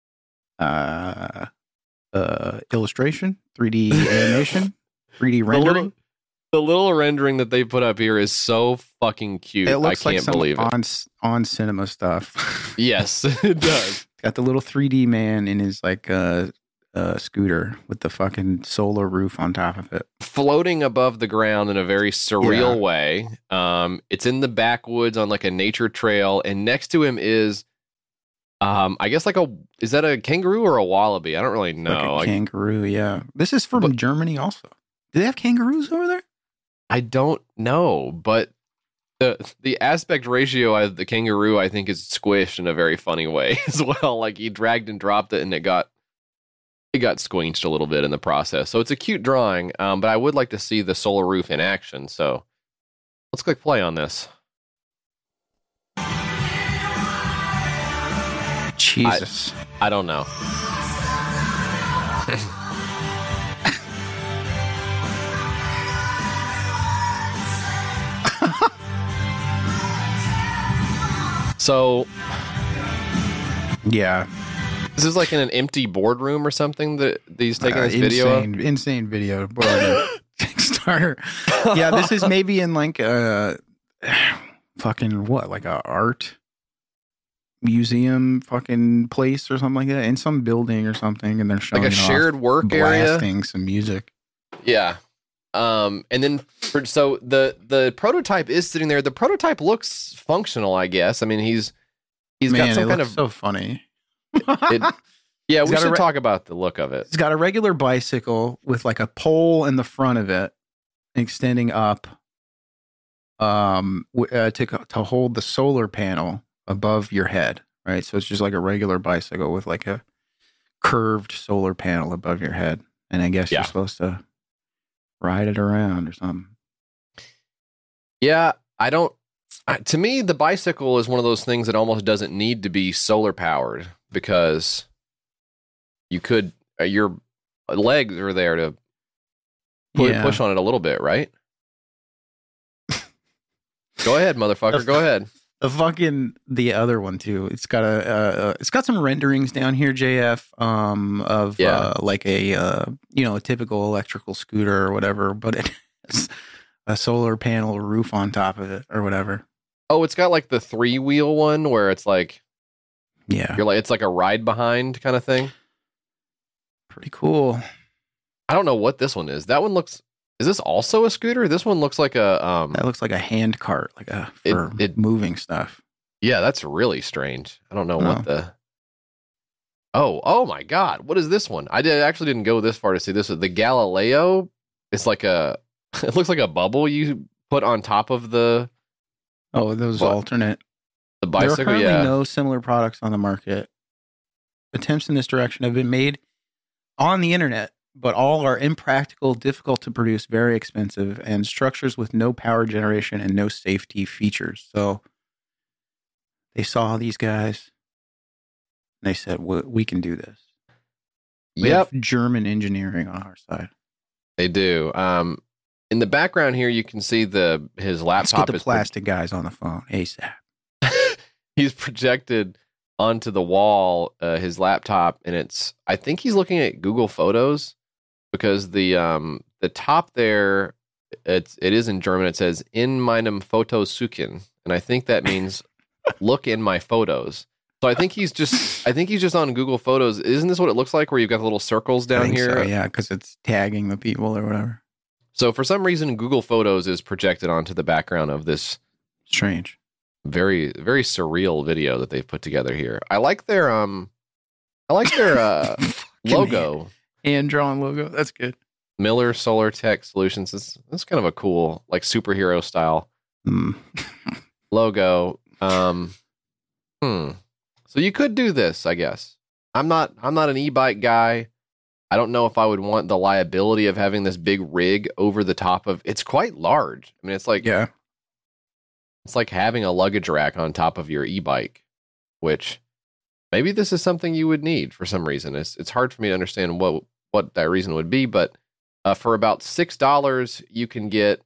illustration, 3D animation, 3D rendering.
The little rendering that they put up here is so fucking cute.
It looks
I can't believe
it. On cinema stuff.
Yes, it does.
Got the little 3D man in his like scooter with the fucking solar roof on top of it,
floating above the ground in a very surreal way. It's in the backwoods on like a nature trail, and next to him is I guess is that a kangaroo or a wallaby? I don't really know.
Like a kangaroo, yeah. This is from Germany also. Do they have kangaroos over there?
I don't know, but the aspect ratio of the kangaroo, I think, is squished in a very funny way as well. Like he dragged and dropped it, and it got squinched a little bit in the process. So it's a cute drawing, but I would like to see the solar roof in action. So let's click play on this.
Jesus.
I don't know. So,
yeah.
This is like in an empty boardroom or something that he's taking this video of?
Insane video. Kickstarter. Yeah, this is maybe in like a fucking what? Like a art museum fucking place or something like that, in some building or something, and they're showing
like a shared work
blasting
area,
some music.
Yeah. And then so the prototype is sitting there. The prototype looks functional, I guess. I mean, he's got some kind of
so funny.
Yeah, we should talk about the look of it.
It's got a regular bicycle with like a pole in the front of it extending up to hold the solar panel above your head, right? So it's just like a regular bicycle with like a curved solar panel above your head. And I guess you're supposed to ride it around or something.
Yeah, to me, the bicycle is one of those things that almost doesn't need to be solar powered, because you could, your legs are there to push on it a little bit, right? Go ahead, motherfucker. Go ahead.
The other one too. It's got it's got some renderings down here, JF, of like a typical electrical scooter or whatever, but it has a solar panel roof on top of it or whatever.
Oh, it's got like the 3-wheel one where it's like,
you're
like, it's like a ride behind kind of thing.
Pretty cool.
I don't know what this one is. That one looks. Is this also a scooter? This one looks like a
that looks like a hand cart, like for moving stuff.
Yeah, that's really strange. I don't know what the. Oh my God! What is this one? I actually didn't go this far to see this. The Galileo. It's like it looks like a bubble you put on top of the.
Oh, those alternate.
The bicycle.
There are currently no similar products on the market. Attempts in this direction have been made on the internet, but all are impractical, difficult to produce, very expensive, and structures with no power generation and no safety features. So they saw these guys, and they said, "We can do this." We have German engineering on our side.
They do. In the background here, you can see his laptop.
Let's get the plastic guys on the phone ASAP.
He's projected onto the wall his laptop, and I think he's looking at Google Photos, because the top there, it is in German. It says "in meinem Fotos suchen," and I think that means look in my photos. So I think he's just on Google Photos. Isn't this what it looks like, where you've got the little circles down here?
So, yeah, because it's tagging the people or whatever.
So for some reason, Google Photos is projected onto the background of this
strange,
very, very surreal video that they've put together here. I like their logo.
Hand-drawn logo. That's good.
Miller Solar Tech Solutions. It's kind of a cool, like, superhero style logo. So you could do this, I guess. I'm not an e-bike guy. I don't know if I would want the liability of having this big rig over the top of. It's quite large. I mean, it's like it's like having a luggage rack on top of your e-bike, which maybe this is something you would need for some reason. It's hard for me to understand what that reason would be, but for about $6, you can get.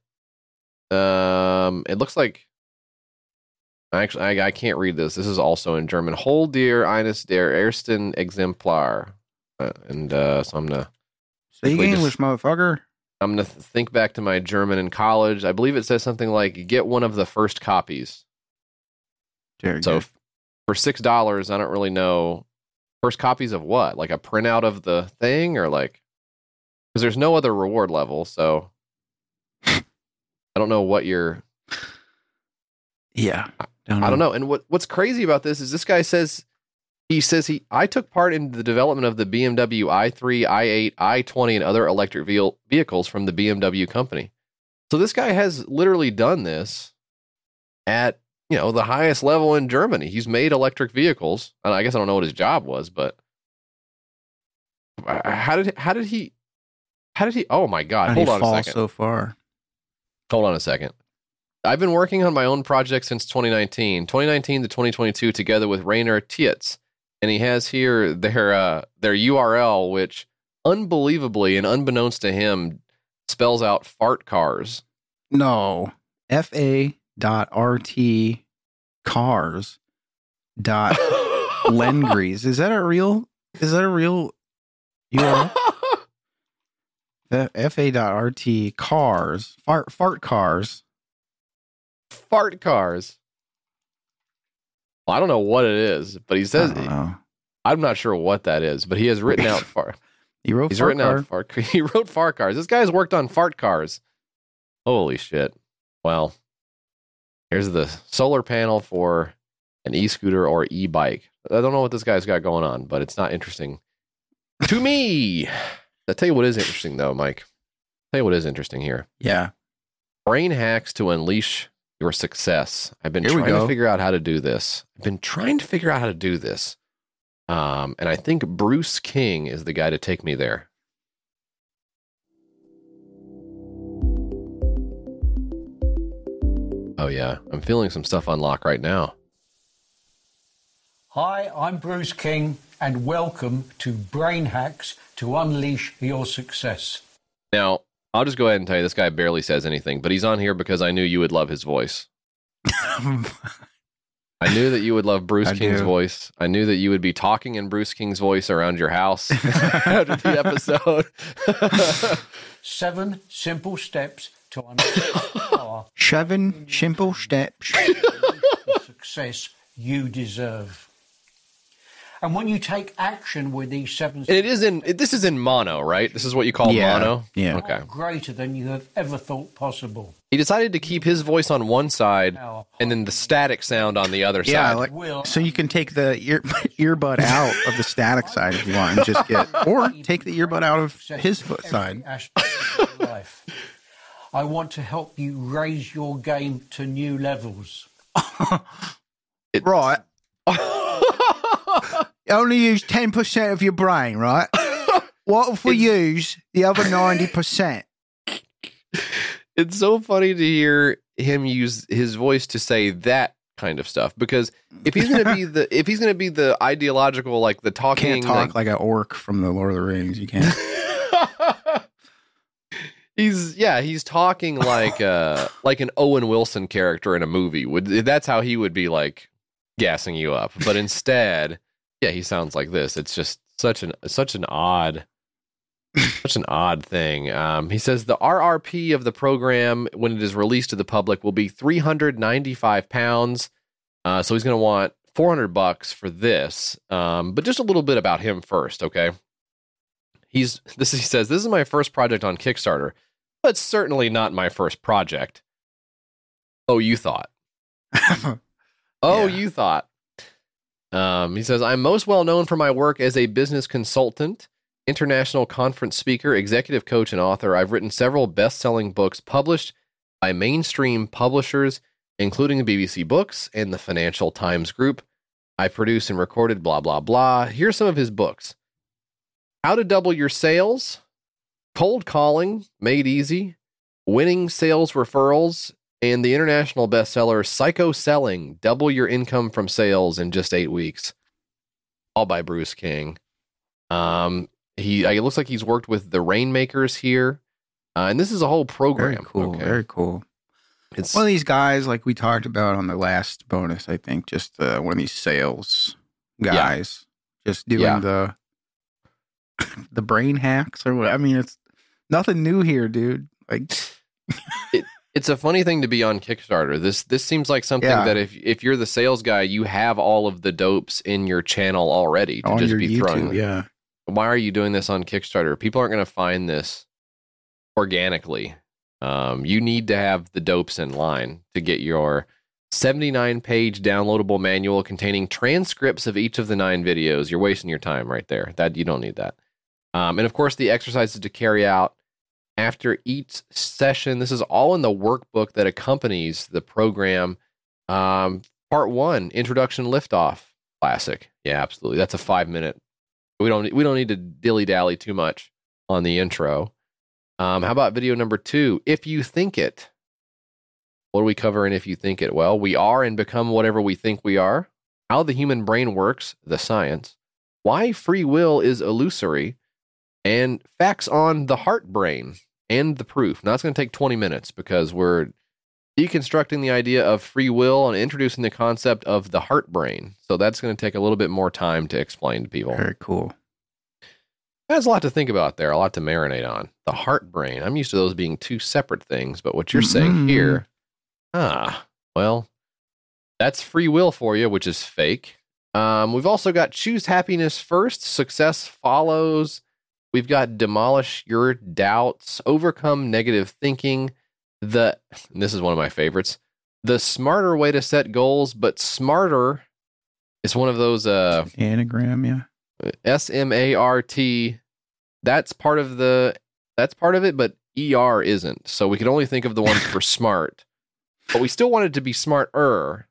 It looks like. Actually, I can't read this. This is also in German. Hol dir eines der ersten Exemplar. So I'm going to...
Speak English, motherfucker.
I'm going to think back to my German in college. I believe it says something like, get one of the first copies. So for $6, I don't really know. First copies of what? Like a printout of the thing? Or like... Because there's no other reward level, so... I don't know what you're...
Yeah.
I don't know. And what's crazy about this is this guy says I took part in the development of the BMW i3, i8, i20, and other electric vehicles from the BMW company. So this guy has literally done this at, the highest level in Germany. He's made electric vehicles. And I guess I don't know what his job was, but how did he, oh my God, hold on a second.
So far.
Hold on a second. I've been working on my own project since 2019 to 2022, together with Rainer Tietz, and he has here their URL, which unbelievably and unbeknownst to him spells out fart cars.
No, fa.rt cars dot Lengries. Is that a real URL? fa.rt cars fart cars.
Fart cars. Well, I don't know what it is, but he says I'm not sure what that is, but he has written out fart. He wrote fart cars. This guy's worked on fart cars. Holy shit. Well, here's the solar panel for an e-scooter or e-bike. I don't know what this guy's got going on, but it's not interesting to me. I'll tell you what is interesting though, Mike. I'll tell you what is interesting here.
Yeah.
Brain hacks to unleash your success. I've been trying to figure out how to do this. And I think Bruce King is the guy to take me there. Oh yeah, I'm feeling some stuff unlock right now.
Hi, I'm Bruce King, and welcome to Brain Hacks to Unleash Your Success.
Now, I'll just go ahead and tell you, this guy barely says anything, but he's on here because I knew you would love his voice. I knew that you would love Bruce King's voice. I knew that you would be talking in Bruce King's voice around your house after the episode.
7 simple steps to unleash
7 simple steps.
The success you deserve. And when you take action with these 7 steps...
This is in mono, right? This is what you call mono?
Yeah.
Okay.
Greater than you have ever thought possible.
He decided to keep his voice on one side and then the static sound on the other side.
So you can take the earbud out of the static side if you want and just or take the earbud out of his side.
I want to help you raise your game to new levels.
Right. You only use 10% of your brain, right? What if we use the other 90%?
It's so funny to hear him use his voice to say that kind of stuff, because if he's going to be the ideological, like the talking,
can't talk like an orc from the Lord of the Rings. You can't.
He's talking like an Owen Wilson character in a movie. That's how he would be like gassing you up. But instead, yeah, he sounds like this. It's just such an odd thing. He says the RRP of the program when it is released to the public will be £395. So he's going to want $400 for this. But just a little bit about him first, okay? He says, this is my first project on Kickstarter, but certainly not my first project. Oh, you thought. You thought. He says, I'm most well known for my work as a business consultant, international conference speaker, executive coach, and author. I've written several best-selling books published by mainstream publishers, including the BBC Books and the Financial Times Group. I produced and recorded blah, blah, blah. Here's some of his books. How to Double Your Sales, Cold Calling, Made Easy, Winning Sales Referrals, and the international bestseller, Psycho Selling, Double Your Income from Sales in Just 8 Weeks. All by Bruce King. It looks like he's worked with the Rainmakers here. And this is a whole program.
Very cool.
Okay.
Very cool.
It's
one of these guys, like we talked about on the last bonus, I think, just one of these sales guys, just doing the brain hacks or what. I mean, it's nothing new here, dude. Like,
it's a funny thing to be on Kickstarter. This seems like something that if you're the sales guy, you have all of the dopes in your channel already to
on
just
your
be
YouTube,
throwing.
yeah.
Why are you doing this on Kickstarter? People aren't going to find this organically. You need to have the dopes in line to get your 79-page downloadable manual containing transcripts of each of the 9 videos. You're wasting your time right there. That you don't need that. And of course, the exercises to carry out after each session. This is all in the workbook that accompanies the program. Part 1, Introduction Liftoff Classic. Yeah, absolutely. That's a 5-minute. We don't need to dilly-dally too much on the intro. How about video number 2? If You Think It. What do we cover in If You Think It? Well, we are and become whatever we think we are. How the human brain works, the science. Why free will is illusory. And facts on the heart brain and the proof. Now, it's going to take 20 minutes because we're deconstructing the idea of free will and introducing the concept of the heart brain. So that's going to take a little bit more time to explain to people.
Very cool.
There's a lot to think about there, a lot to marinate on. The heart brain. I'm used to those being 2 separate things, but what you're saying here, well, that's free will for you, which is fake. We've also got Choose Happiness First, Success Follows. We've got Demolish Your Doubts, Overcome Negative Thinking. And this is one of my favorites. The Smarter Way to Set Goals, but Smarter is one of those
anagram, yeah.
SMART. That's part of it, but ER isn't. So we could only think of the ones for smart. But we still want it to be smarter.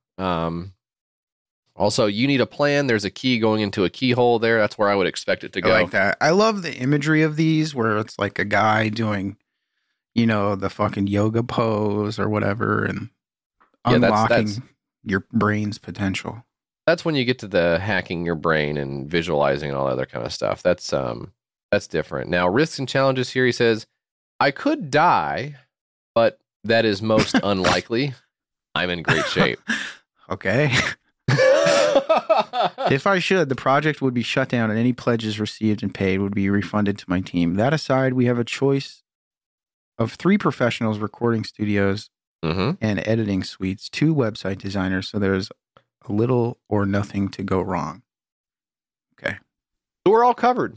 Also, you need a plan. There's a key going into a keyhole there. That's where I would expect it to go.
I like that. I love the imagery of these where it's like a guy doing, the fucking yoga pose or whatever and unlocking your brain's potential.
That's when you get to the hacking your brain and visualizing and all that other kind of stuff. That's different. Now, risks and challenges here, he says, I could die, but that is most unlikely. I'm in great shape.
Okay. If I should, the project would be shut down and any pledges received and paid would be refunded to my team. That aside, we have a choice of 3 professionals, recording studios and editing suites, 2 website designers, so there's a little or nothing to go wrong. Okay.
So we're all covered.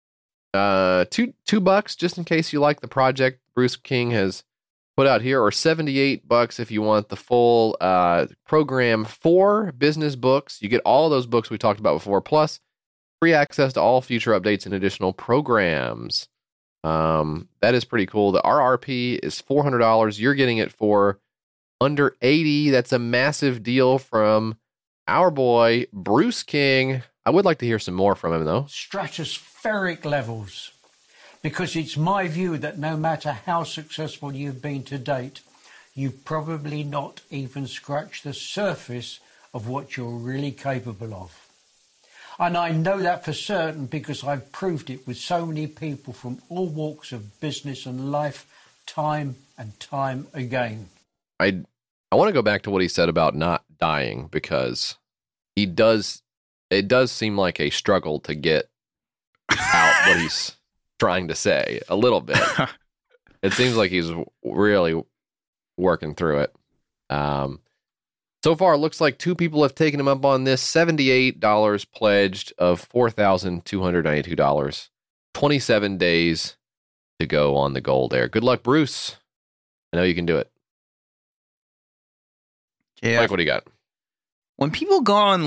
$2 just in case you like the project Bruce King has put out here, or $78 if you want the full program. 4 business books. You get all those books we talked about before, plus free access to all future updates and additional programs. That is pretty cool. The RRP is $400. You're getting it for under $80. That's a massive deal from our boy Bruce King. I would like to hear some more from him, though.
Stratospheric levels. Because it's my view that no matter how successful you've been to date, you've probably not even scratched the surface of what you're really capable of. And I know that for certain because I've proved it with so many people from all walks of business and life, time and time again.
I want to go back to what he said about not dying, because it does seem like a struggle to get out what he's trying to say a little bit. It seems like he's really working through it. So far, it looks like 2 people have taken him up on this. $78 pledged of $4,292. 27 days to go on the goal there. Good luck, Bruce. I know you can do it.
Yeah.
Mike, what do you got?
When people go on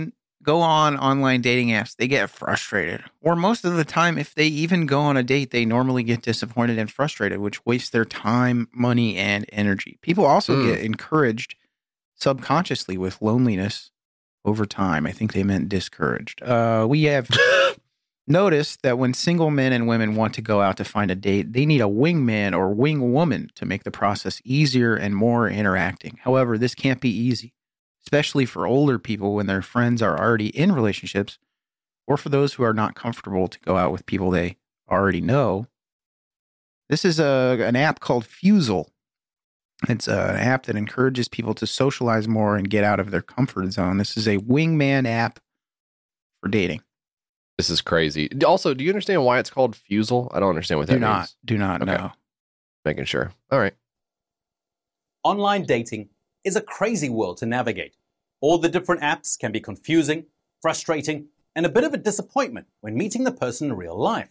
online dating apps, they get frustrated. Or most of the time, if they even go on a date, they normally get disappointed and frustrated, which wastes their time, money, and energy. People also get encouraged subconsciously with loneliness over time. I think they meant discouraged. We have noticed that when single men and women want to go out to find a date, they need a wingman or wingwoman to make the process easier and more interacting. However, this can't be easy, especially for older people when their friends are already in relationships, or for those who are not comfortable to go out with people they already know. This is an app called Fusel. It's an app that encourages people to socialize more and get out of their comfort zone. This is a wingman app for dating.
This is crazy. Also, do you understand why it's called Fusel? I don't understand what that means.
Do not know.
Making sure. All right.
Online dating is a crazy world to navigate. All the different apps can be confusing, frustrating, and a bit of a disappointment when meeting the person in real life.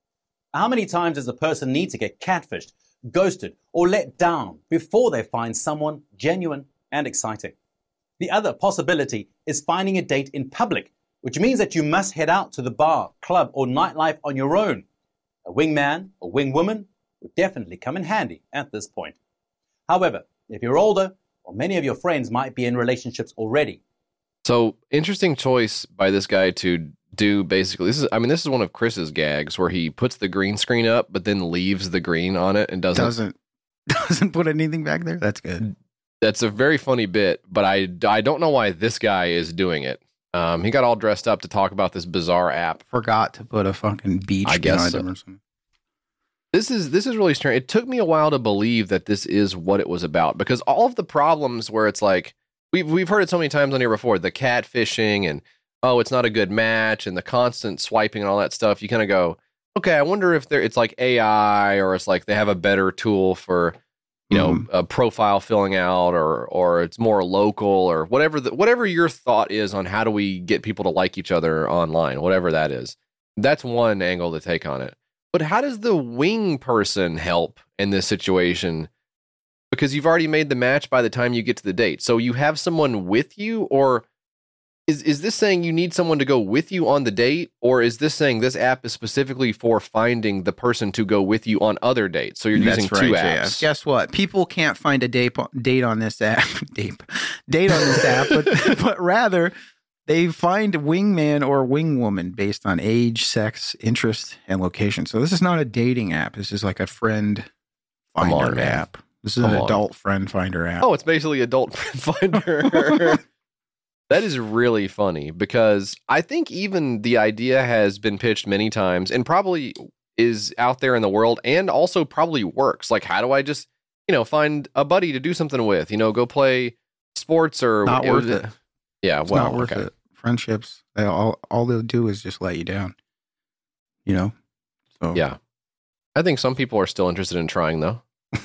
How many times does a person need to get catfished, ghosted, or let down before they find someone genuine and exciting? The other possibility is finding a date in public, which means that you must head out to the bar, club, or nightlife on your own. A wingman or wingwoman would definitely come in handy at this point. However, if you're older, or many of your friends might be in relationships already.
So, interesting choice by this guy to do basically, this is one of Chris's gags where he puts the green screen up, but then leaves the green on it and doesn't
put anything back there. That's good.
That's a very funny bit, but I don't know why this guy is doing it. He got all dressed up to talk about this bizarre app.
Forgot to put a fucking beach behind him or something.
This is really strange. It took me a while to believe that this is what it was about, because all of the problems where it's like, we've heard it so many times on here before, the catfishing and, oh, it's not a good match, and the constant swiping and all that stuff, you kind of go, okay, I wonder if it's like AI, or it's like they have a better tool for, a profile filling out, or it's more local, or whatever your thought is on how do we get people to like each other online, whatever that is. That's one angle to take on it. But how does the wing person help in this situation? Because you've already made the match by the time you get to the date. So you have someone with you, or is this saying you need someone to go with you on the date? Or is this saying this app is specifically for finding the person to go with you on other dates? So you're using two apps.
JF. Guess what? People can't find a date on this app. date on this app, but rather they find wingman or wingwoman based on age, sex, interest, and location. So this is not a dating app. This is like a friend finder app. This is an adult friend finder app.
Oh, it's basically adult friend finder. That is really funny, because I think even the idea has been pitched many times and probably is out there in the world, and also probably works. Like, how do I just, find a buddy to do something with, go play sports or
not worth it.
Yeah,
it's not worth it. Friendships, all they'll do is just let you down. So
yeah, I think some people are still interested in trying though.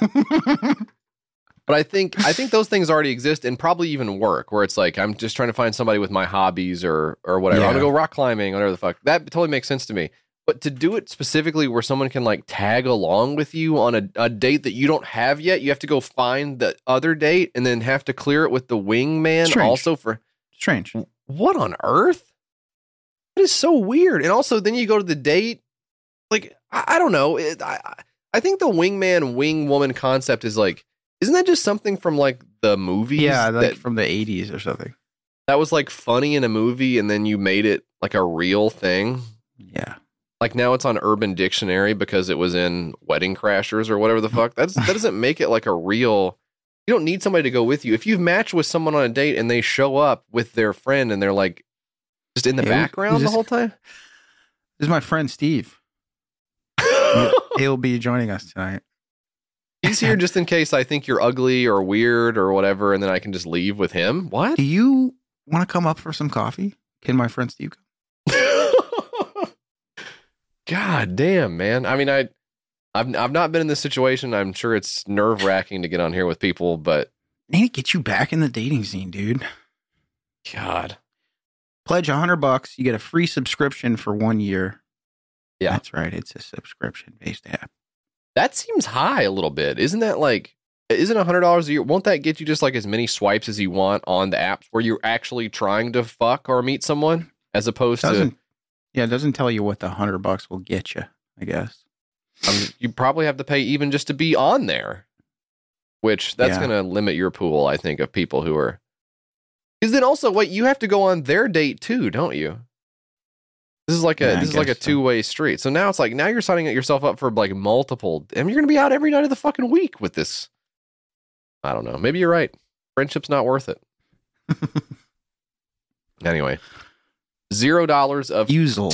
But I think those things already exist and probably even work, where it's like, I'm just trying to find somebody with my hobbies or whatever.
Yeah.
I'm gonna go rock climbing, whatever the fuck. That totally makes sense to me. But to do it specifically where someone can like tag along with you on a date that you don't have yet, you have to go find the other date and then have to clear it with the wingman also for
strange.
What on earth? That is so weird. And also then you go to the date. Like, I don't know. I think the wingman, wingwoman concept is like, isn't that just something from like the movies?
Yeah, like from the 80s or something.
That was like funny in a movie and then you made it like a real thing.
Yeah.
Like now it's on Urban Dictionary because it was in Wedding Crashers or whatever the fuck. That doesn't make it like a real You don't need somebody to go with you. If you've matched with someone on a date and they show up with their friend and they're like just in the background the whole time.
This is my friend Steve. He'll be joining us tonight.
He's here just in case I think you're ugly or weird or whatever, and then I can just leave with him. What?
Do you want to come up for some coffee? Can my friend Steve come?
God damn, man. I mean, I've not been in this situation. I'm sure it's nerve-wracking to get on here with people, but
I need to get you back in the dating scene, dude.
God.
Pledge $100, you get a free subscription for 1 year.
Yeah.
That's right. It's a subscription-based app.
That seems high a little bit. Isn't $100 a year? Won't that get you just like as many swipes as you want on the apps where you're actually trying to fuck or meet someone as opposed to...
Yeah, it doesn't tell you what the $100 will get you, I guess.
You probably have to pay even just to be on there, which that's going to limit your pool, I think, of people who are... Because then also, wait, you have to go on their date too, don't you? This is like a two-way street. So now it's like, now you're signing yourself up for like multiple... I mean, you're going to be out every night of the fucking week with this. I don't know. Maybe you're right. Friendship's not worth it. Anyway. $0 of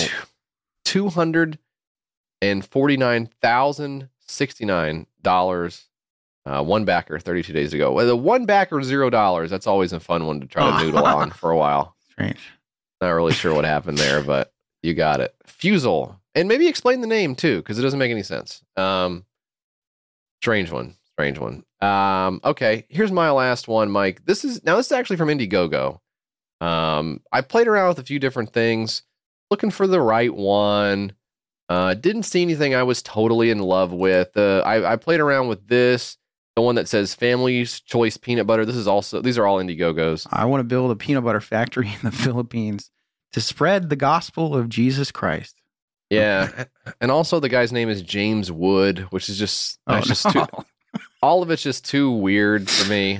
$249,069. One backer 32 days ago. Well, the one backer $0. That's always a fun one to try to noodle on for a while.
Strange. Not
really sure what happened there, but you got it. Fusel. And maybe explain the name too, because it doesn't make any sense. Strange one. Okay, here's my last one, Mike. This is actually from Indiegogo. I played around with a few different things, looking for the right one. Didn't see anything I was totally in love with. I played around with this, the one that says Family's Choice Peanut Butter. These are all Indiegogos.
I want to build a peanut butter factory in the Philippines to spread the gospel of Jesus Christ.
Yeah, and also the guy's name is James Wood, which is just too, all of it's just too weird for me.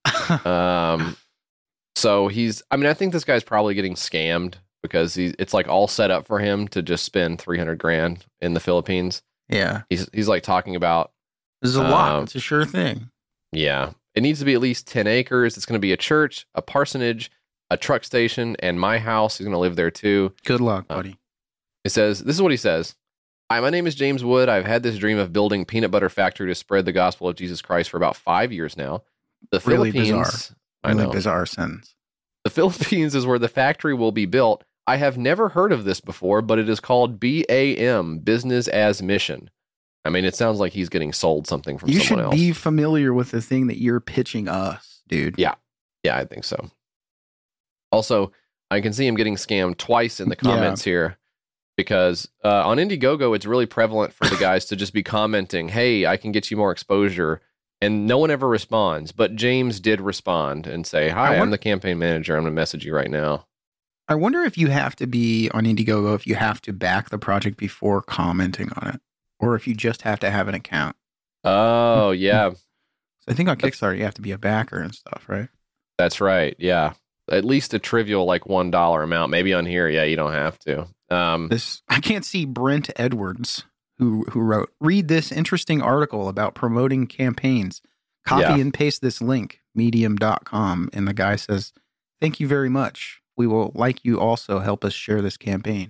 So I think this guy's probably getting scammed because it's like all set up for him to just spend $300,000 in the Philippines.
Yeah.
He's like talking about.
This is a lot. It's a sure thing.
Yeah. It needs to be at least 10 acres. It's going to be a church, a parsonage, a truck station, and my house. He's going to live there too.
Good luck, buddy.
This is what he says. Hi, my name is James Wood. I've had this dream of building peanut butter factory to spread the gospel of Jesus Christ for about 5 years now. The
really
Philippines.
Really bizarre sentence.
The Philippines is where the factory will be built. I have never heard of this before, but it is called BAM, Business as Mission. I mean, it sounds like he's getting sold something from someone else.
You should be familiar with the thing that you're pitching us, dude.
Yeah, I think so. Also, I can see him getting scammed twice in the comments here because on Indiegogo, it's really prevalent for the guys to just be commenting, hey, I can get you more exposure. And no one ever responds, but James did respond and say, hi, I'm the campaign manager. I'm going to message you right now.
I wonder if you have to be on Indiegogo, if you have to back the project before commenting on it, or if you just have to have an account.
Oh, yeah.
So I think on Kickstarter, you have to be a backer and stuff, right?
That's right. Yeah. At least a trivial like $1 amount. Maybe on here, you don't have to.
I can't see Brent Edwards. Who wrote, read this interesting article about promoting campaigns. Copy and paste this link, medium.com. And the guy says, thank you very much. We will like you also help us share this campaign.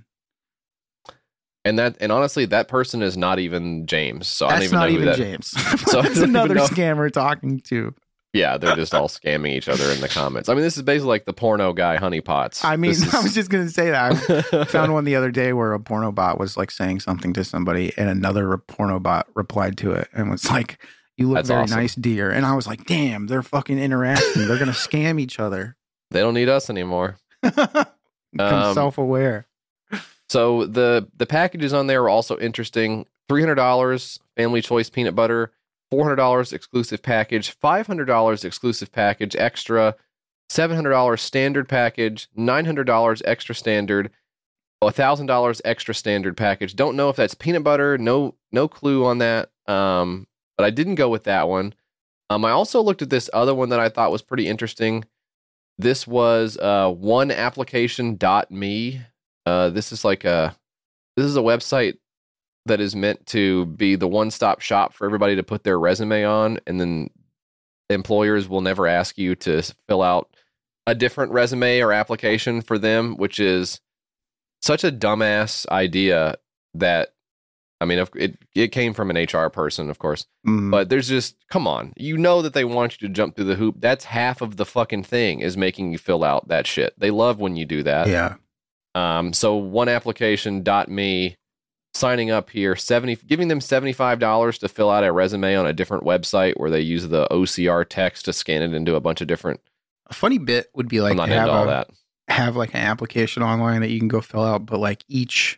And
honestly, that person is not even James. So
that's
I don't even know who that
James. So it's another scammer talking to.
Yeah, they're just all scamming each other in the comments. I mean, this is basically like the porno guy, Honeypots.
I mean, I was just going to say that. I found one the other day where a porno bot was like saying something to somebody and another porno bot replied to it and was like, you look very nice, dear. And I was like, damn, they're fucking interacting. They're going to scam each other.
They don't need us anymore.
Become self-aware.
So the packages on there are also interesting. $300 Family Choice Peanut Butter. $400 exclusive package, $500 exclusive package extra, $700 standard package, $900 extra standard, $1,000 extra standard package. Don't know if that's peanut butter. No clue on that. But I didn't go with that one. I also looked at this other one that I thought was pretty interesting. This was oneapplication.me. This is a website that is meant to be the one-stop shop for everybody to put their resume on, and then employers will never ask you to fill out a different resume or application for them, which is such a dumbass idea that, I mean, it came from an HR person, of course, but there's just, come on, you know that they want you to jump through the hoop. That's half of the fucking thing, is making you fill out that shit. They love when you do that.
Yeah.
So oneapplication.me, signing up here, giving them $75 to fill out a resume on a different website where they use the OCR text to scan it into a bunch of different.
A funny bit would be like
I'm not into all that.
Have like an application online that you can go fill out, but like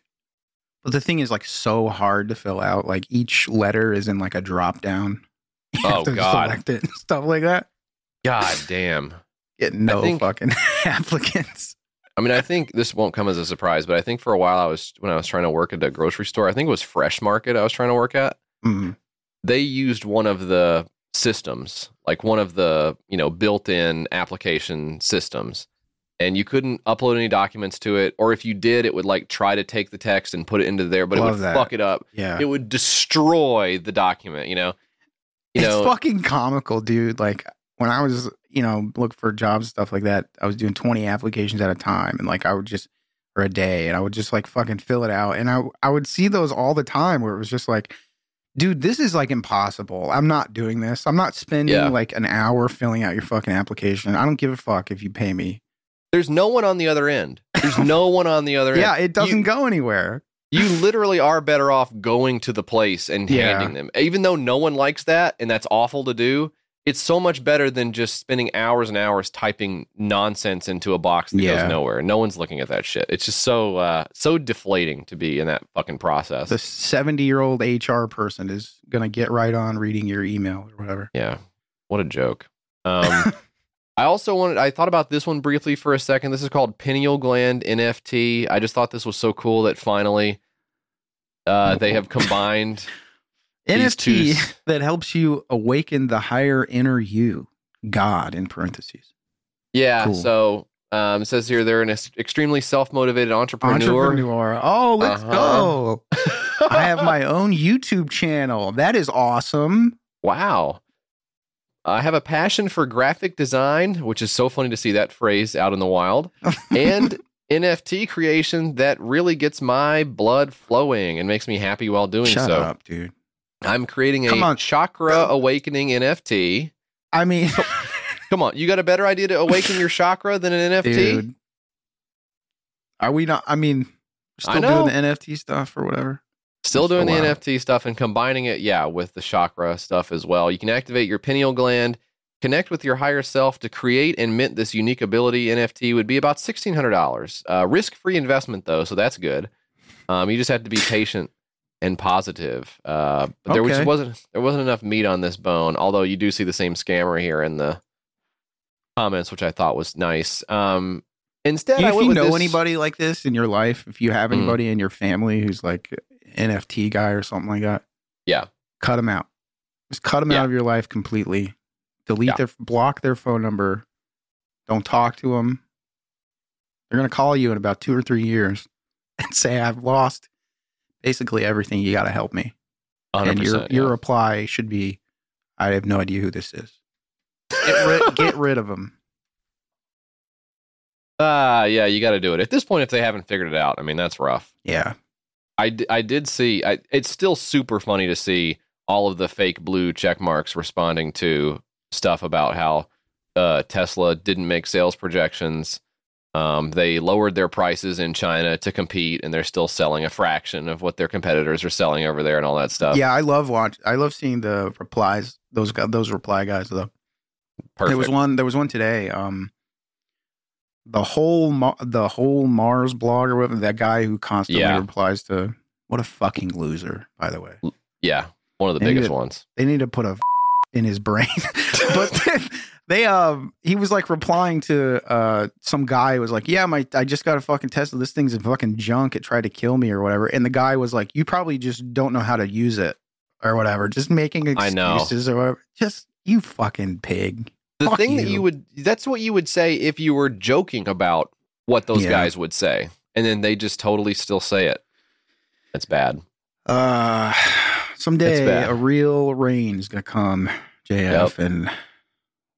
but the thing is like so hard to fill out. Like each letter is in like a drop down. You have to select it and stuff like that.
God damn.
Get fucking applicants.
I mean, I think this won't come as a surprise, but I think for a while when I was trying to work at a grocery store, I think it was Fresh Market I was trying to work at.
Mm-hmm.
They used one of the systems, like one of the, built-in application systems, and you couldn't upload any documents to it, or if you did, it would like try to take the text and put it into there, but it would fuck it up.
Yeah.
It would destroy the document,
It's fucking comical, dude. Like when I was, look for jobs, stuff like that, I was doing 20 applications at a time, and like I would just, for a day, and I would just like fucking fill it out. And I would see those all the time where it was just like, dude, this is like impossible. I'm not doing this. I'm not spending like an hour filling out your fucking application. I don't give a fuck if you pay me.
There's no one on the other end. There's no one on the other end.
Yeah, it doesn't go anywhere.
You literally are better off going to the place and handing them. Even though no one likes that, and that's awful to do, it's so much better than just spending hours and hours typing nonsense into a box that goes nowhere. No one's looking at that shit. It's just so deflating to be in that fucking process.
The 70-year-old HR person is going to get right on reading your email or whatever.
Yeah. What a joke. I thought about this one briefly for a second. This is called Pineal Gland NFT. I just thought this was so cool that finally they have combined
NFT that helps you awaken the higher inner you, God, in parentheses.
Yeah, cool. So it says here they're an extremely self-motivated entrepreneur.
Oh, let's go. I have my own YouTube channel. That is awesome.
Wow. I have a passion for graphic design, which is so funny to see that phrase out in the wild, and NFT creation that really gets my blood flowing and makes me happy while doing so.
Shut up, dude.
I'm creating a chakra awakening NFT.
I mean,
come on, you got a better idea to awaken your chakra than an NFT?
Dude. Are we not? I mean, still doing the NFT stuff or whatever.
Still doing the NFT stuff and combining it, with the chakra stuff as well. You can activate your pineal gland, connect with your higher self to create and mint this unique ability. NFT would be about $1,600. Risk-free investment, though, so that's good. You just have to be patient and positive. But there wasn't enough meat on this bone, although you do see the same scammer here in the comments, which I thought was nice. Instead,
if you know anybody like this in your life, if you have anybody in your family who's like NFT guy or something like that, cut them out. Just cut them out of your life completely. Delete block their phone number. Don't talk to them. They're going to call you in about 2 or 3 years and say, I've lost basically everything. You got to help me. And your reply should be, I have no idea who this is. Get rid of them.
You got to do it. At this point, if they haven't figured it out, I mean, that's rough.
Yeah.
I did see, it's still super funny to see all of the fake blue check marks responding to stuff about how Tesla didn't make sales projections. They lowered their prices in China to compete, and they're still selling a fraction of what their competitors are selling over there and all that stuff.
Yeah, I love seeing the replies. Those reply guys, though.
Perfect.
There was one today. The whole Mars blog or whatever, that guy who constantly replies to, what a fucking loser, by the way.
Yeah, one of the biggest ones.
They need to put a in his brain. But he was like replying to some guy who was like, I just got a fucking Tesla. This thing's a fucking junk. It tried to kill me or whatever. And the guy was like, you probably just don't know how to use it or whatever. Just making excuses or whatever. Just, you fucking pig.
The thing that that's what you would say if you were joking about what those guys would say. And then they just totally still say it. That's bad.
Someday a real rain is going to come, JF, and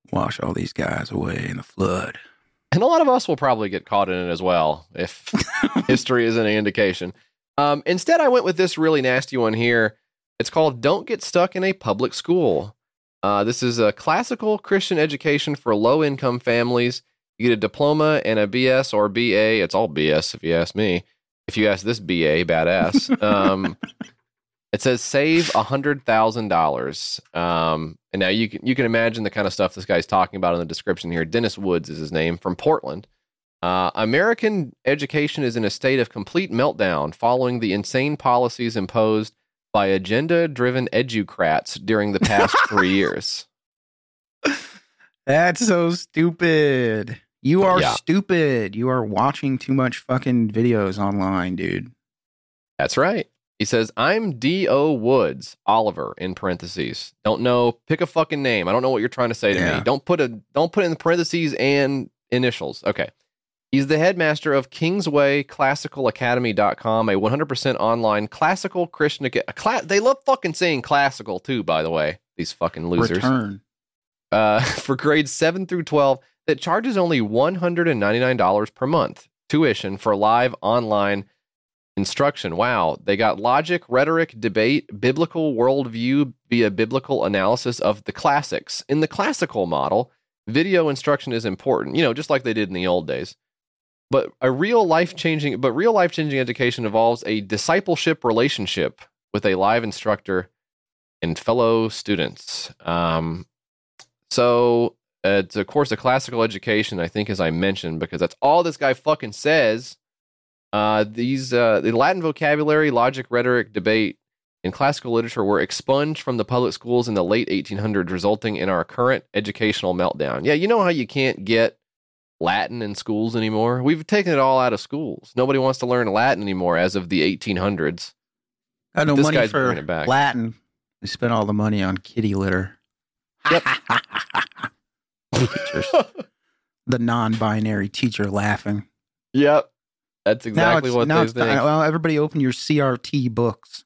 Wash all these guys away in the flood.
And a lot of us will probably get caught in it as well, if history is any indication. Instead, I went with this really nasty one here. It's called Don't Get Stuck in a Public School. This is a classical Christian education for low-income families. You get a diploma and a BS or BA. It's all BS, if you ask me. If you ask this BA, badass. It says save $100,000. And now you can imagine the kind of stuff this guy's talking about in the description here. Dennis Woods is his name, from Portland. American education is in a state of complete meltdown following the insane policies imposed by agenda-driven educrats during the past 3 years.
That's so stupid. You are stupid. You are watching too much fucking videos online, dude.
That's right. He says, I'm D.O. Woods, Oliver, in parentheses. Don't know. Pick a fucking name. I don't know what you're trying to say to me. Don't put it in the parentheses and initials. Okay. He's the headmaster of KingswayClassicalAcademy.com, a 100% online classical Christian... They love fucking saying classical, too, by the way. These fucking losers.
Return.
For grades 7 through 12 that charges only $199 per month tuition for live online instruction. Wow. They got logic, rhetoric, debate, biblical worldview via biblical analysis of the classics. In the classical model, video instruction is important, just like they did in the old days. But real life-changing education involves a discipleship relationship with a live instructor and fellow students. So it's, of course, a classical education, I think, as I mentioned, because that's all this guy fucking says. The Latin vocabulary, logic, rhetoric, debate, and classical literature were expunged from the public schools in the late 1800s, resulting in our current educational meltdown. Yeah, you know how you can't get Latin in schools anymore? We've taken it all out of schools. Nobody wants to learn Latin anymore as of the 1800s.
I know money for Latin. They spent all the money on kitty litter.
Yep.
Teachers. The non-binary teacher laughing.
Yep. That's exactly what they think.
Well, everybody open your CRT books.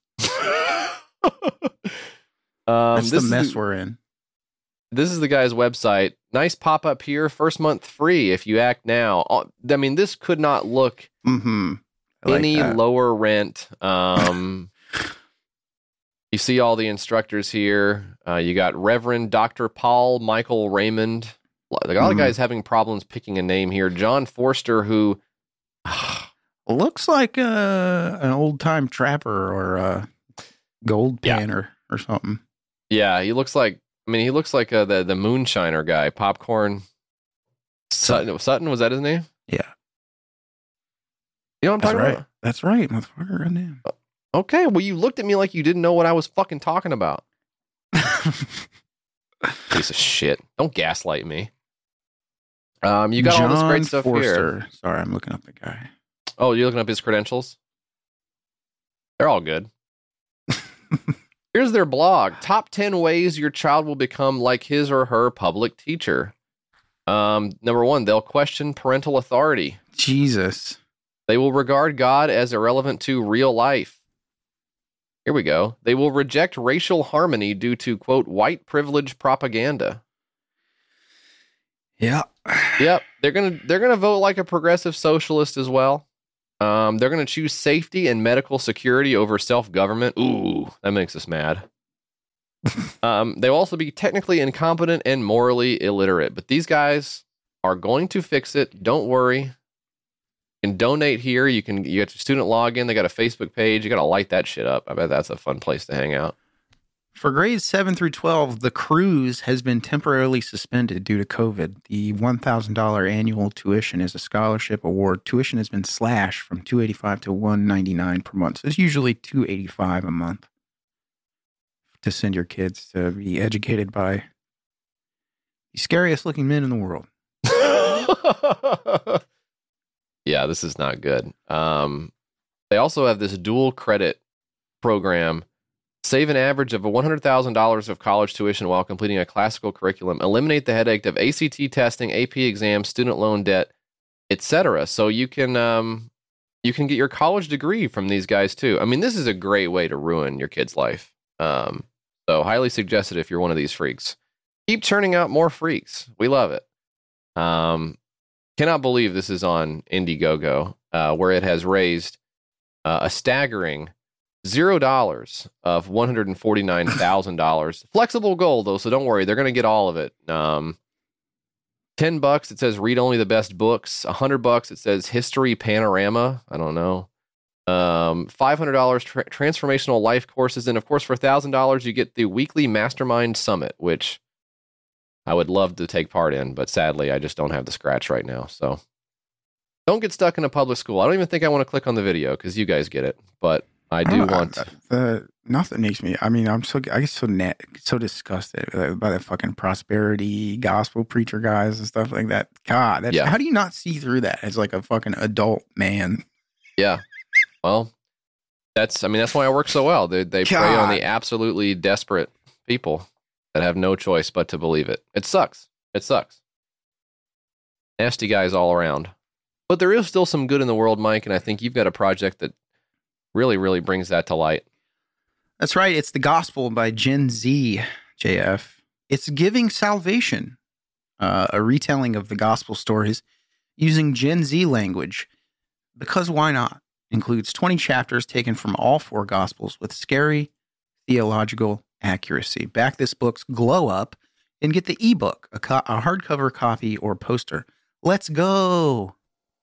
That's the mess we're in.
This is the guy's website. Nice pop-up here. First month free if you act now. I mean, this could not look any lower rent. You see all the instructors here. You got Reverend Dr. Paul Michael Raymond. A lot of guys having problems picking a name here. John Forster, who
looks like an old-time trapper or a gold panner or something.
Yeah, he looks like the moonshiner guy, Popcorn Sutton. Sutton, was that his name?
Yeah.
You know what I'm talking about?
That's right, motherfucker. Goddamn.
Okay, well, you looked at me like you didn't know what I was fucking talking about. Piece of shit. Don't gaslight me. You got all this great stuff here.
Sorry, I'm looking up the guy.
Oh, you're looking up his credentials? They're all good. Here's their blog. Top 10 ways your child will become like his or her public teacher. Number 1, they'll question parental authority.
Jesus.
They will regard God as irrelevant to real life. Here we go. They will reject racial harmony due to, quote, white privilege propaganda.
Yeah.
Yep. They're gonna vote like a progressive socialist as well. They're gonna choose safety and medical security over self-government. Ooh, that makes us mad. They'll also be technically incompetent and morally illiterate. But these guys are going to fix it. Don't worry. You can donate here. You get your student login. They got a Facebook page. You got to light that shit up. I bet that's a fun place to hang out.
For grades 7 through 12, the cruise has been temporarily suspended due to COVID. The $1,000 annual tuition is a scholarship award. Tuition has been slashed from $285 to $199 per month. So it's usually $285 a month to send your kids to be educated by the scariest looking men in the world.
Yeah, this is not good. They also have this dual credit program. Save an average of $100,000 of college tuition while completing a classical curriculum. Eliminate the headache of ACT testing, AP exams, student loan debt, etc. So you can get your college degree from these guys too. I mean, this is a great way to ruin your kid's life. So highly suggested if you're one of these freaks. Keep churning out more freaks. We love it. Cannot believe this is on Indiegogo, where it has raised a staggering $0 of $149,000. Flexible goal, though, so don't worry. They're going to get all of it. $10, it says read only the best books. $100, it says history panorama. I don't know. $500 transformational life courses. And, of course, for $1,000, you get the weekly Mastermind Summit, which I would love to take part in, but sadly, I just don't have the scratch right now. So don't get stuck in a public school. I don't even think I want to click on the video because you guys get it, but I do want
nothing makes me. I mean, I get so disgusted by the fucking prosperity gospel preacher guys and stuff like that. God, how do you not see through that as like a fucking adult man?
Yeah, well, that's why I work so well. They prey on the absolutely desperate people that have no choice but to believe it. It sucks. Nasty guys all around. But there is still some good in the world, Mike, and I think you've got a project that really, really brings that to light.
That's right. It's The Gospel by Gen Z, JF. It's Giving Salvation, a retelling of the gospel stories using Gen Z language. Because why not? Includes 20 chapters taken from all 4 gospels with scary theological accuracy. Back this book's glow up and get the ebook, a hardcover copy or poster. Let's go.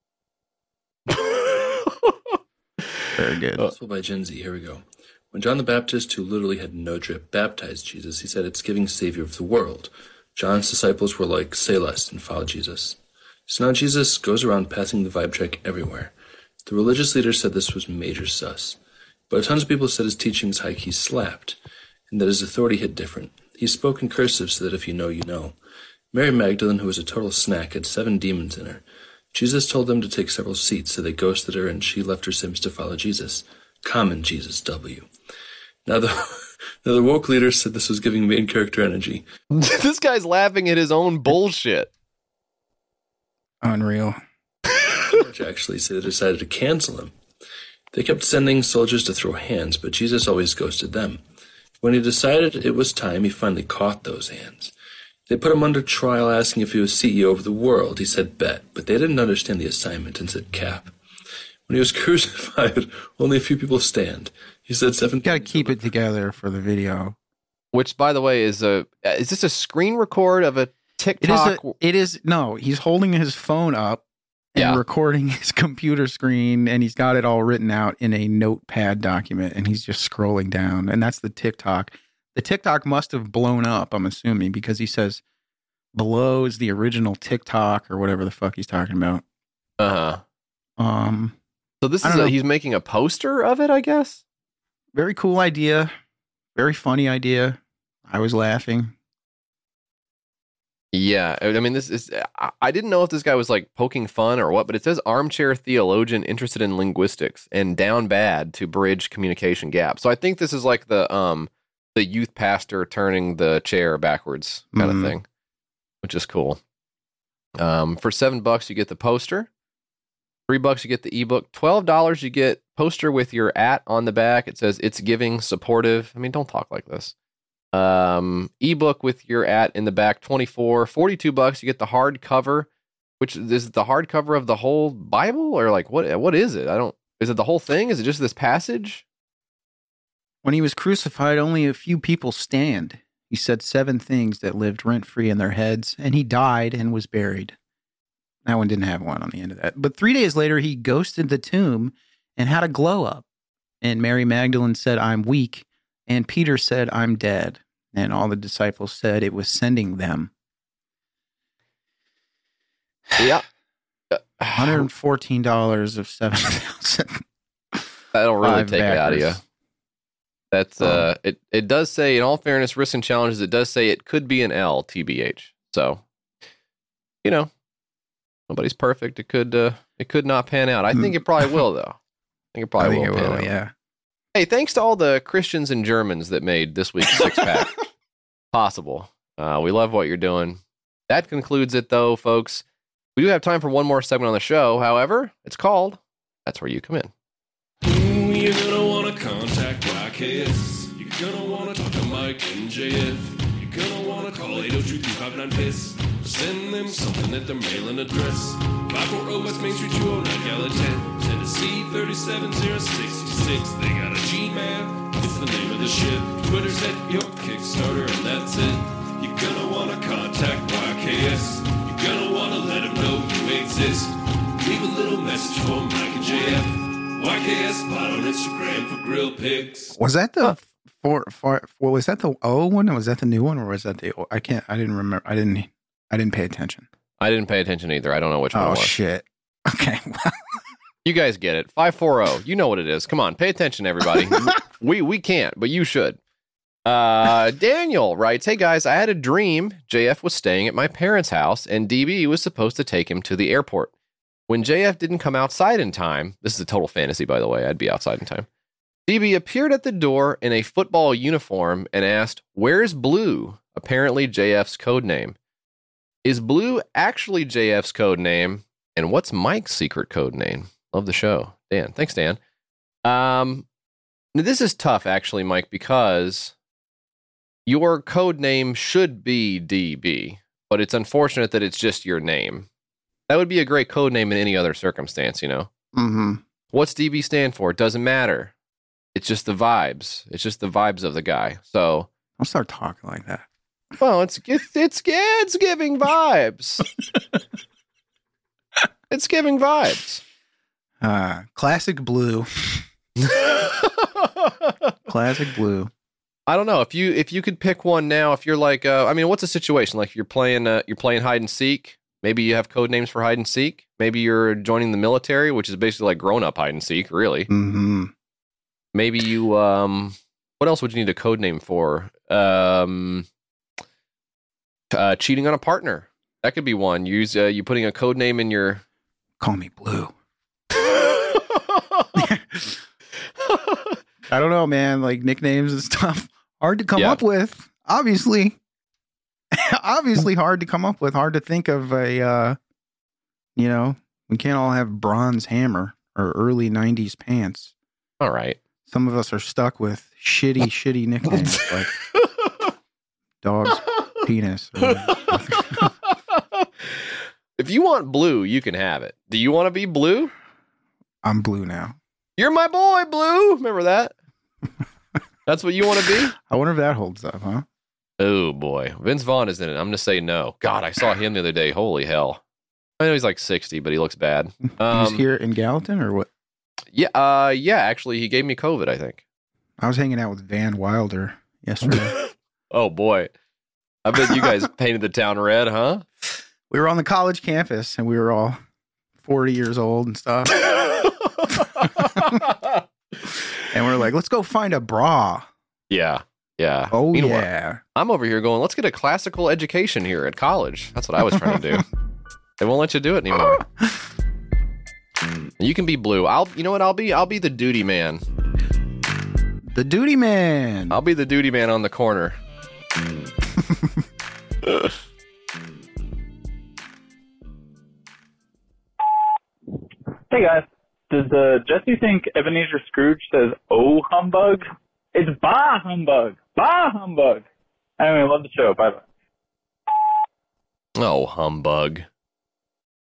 Very good.
Gospel by Gen Z. Here we go. When John the Baptist, who literally had no drip, baptized Jesus, he said, "It's giving Savior of the world." John's disciples were like, "Say less and follow Jesus." So now Jesus goes around passing the vibe check everywhere. The religious leaders said this was major sus. But tons of people said his teachings high-key slapped, and that his authority hit different. He spoke in cursive so that if you know, you know. Mary Magdalene, who was a total snack, had 7 demons in her. Jesus told them to take several seats, so they ghosted her, and she left her Sims to follow Jesus. Common Jesus W. Now the woke leader said this was giving main character energy.
This guy's laughing at his own bullshit.
Unreal.
Actually, so they decided to cancel him. They kept sending soldiers to throw hands, but Jesus always ghosted them. When he decided it was time, he finally caught those hands. They put him under trial, asking if he was CEO of the world. He said bet, but they didn't understand the assignment and said cap. When he was crucified, only a few people stand. He said 7.
You gotta keep it together for the video.
Which, by the way, is this a screen record of a TikTok?
It is. No, he's holding his phone up and recording his computer screen, and he's got it all written out in a notepad document, and he's just scrolling down. And that's the TikTok. The TikTok must have blown up, I'm assuming, because he says below is the original TikTok or whatever the fuck he's talking about.
So this is he's making a poster of it, I guess.
Very cool idea. Very funny idea. I was laughing.
Yeah, I mean, this is. I didn't know if this guy was like poking fun or what, but it says armchair theologian interested in linguistics and down bad to bridge communication gap. So I think this is like the youth pastor turning the chair backwards kind of thing, which is cool. For $7 you get the poster. $3 you get the ebook. $12 you get poster with your @ on the back. It says it's giving supportive. I mean, don't talk like this. Ebook with your @ in the back. $24. $42 you get the hardcover, which is the hardcover of the whole Bible, or like what is it? Is it the whole thing? Is it just this passage?
When he was crucified, only a few people stand. He said 7 things that lived rent-free in their heads, and he died and was buried. That one didn't have one on the end of that. But 3 days later, he ghosted the tomb and had a glow up. And Mary Magdalene said, "I'm weak." And Peter said, "I'm dead." And all the disciples said it was sending them.
Yeah.
$114 of 7,000.
That'll really take it out of you. That's it does say, in all fairness, risks and challenges, it does say it could be an L, TBH. So, nobody's perfect. It could not pan out. I think it probably will, though. I think it probably will pan out.
Yeah.
Hey, thanks to all the Christians and Germans that made this week's Six Pack possible. We love what you're doing. That concludes it, though, folks. We do have time for one more segment on the show. However, it's called That's Where You Come In.
You're gonna want to contact YKS. You're gonna want to talk to Mike and JF. You're gonna wanna call 802-359-PISS. Send them something at their mailing address. 540 West Main Street, 209 Gallatin, Tennessee 37066. They got a Gmail, it's the name of the ship. Twitter's at your Kickstarter, and that's it. You're gonna wanna contact YKS. You're gonna wanna let them know you exist. Leave a little message for Mike and JF. YKS Pod on Instagram for grill pics.
Was that the was that the O one? Or was that the new one, or was that the? I didn't remember. I didn't pay attention.
I didn't pay attention either. I don't know which one it was.
Oh shit. Okay.
You guys get it. 540. You know what it is. Come on, pay attention, everybody. we can't, but you should. Daniel writes, "Hey guys, I had a dream. JF was staying at my parents' house, and DB was supposed to take him to the airport. When JF didn't come outside in time, this is a total fantasy, by the way. I'd be outside in time. DB appeared at the door in a football uniform and asked, 'Where's Blue?' Apparently JF's code name. Is Blue actually JF's code name? And what's Mike's secret code name?" Love the show. Dan. Thanks, Dan. This is tough, actually, Mike, because your code name should be DB, but it's unfortunate that it's just your name. That would be a great code name in any other circumstance, you know?
Mm-hmm.
What's DB stand for? It doesn't matter. It's just the vibes. It's just the vibes of the guy. So
I'll start talking like that.
Well, it's giving vibes. It's giving vibes.
Classic Blue. Classic Blue.
I don't know if you could pick one now. If you're like, what's the situation? Like you're playing hide and seek. Maybe you have code names for hide and seek. Maybe you're joining the military, which is basically like grown up hide and seek, really.
Mm-hmm.
Maybe you. What else would you need a code name for? Cheating on a partner. That could be one. Use you putting a code name in your.
Call me Blue. I don't know, man. Like nicknames and stuff, hard to come up with. Obviously hard to come up with. Hard to think of a. We can't all have Bronze Hammer or early '90s pants.
All right.
Some of us are stuck with shitty nicknames like Dog's Penis.
If you want Blue, you can have it. Do you want to be Blue?
I'm Blue now.
You're my boy, Blue. Remember that? That's what you want to be?
I wonder if that holds up, huh?
Oh, boy. Vince Vaughn is in it. I'm going to say no. God, I saw him the other day. Holy hell. I know he's like 60, but he looks bad.
He's here in Gallatin or what?
Yeah, actually, he gave me COVID, I think.
I was hanging out with Van Wilder yesterday.
Oh, boy. I bet you guys painted the town red, huh?
We were on the college campus, and we were all 40 years old and stuff. And we're like, let's go find a bra.
Yeah.
Oh,
Meanwhile,
yeah.
I'm over here going, let's get a classical education here at college. That's what I was trying to do. They won't let you do it anymore. You can be Blue. You know what I'll be? I'll be the duty man.
The duty man.
I'll be the duty man on the corner.
Hey guys, does Jesse think Ebenezer Scrooge says "Oh humbug"? It's "Bah humbug, bah humbug." Anyway, love the show. Bye bye.
Oh humbug.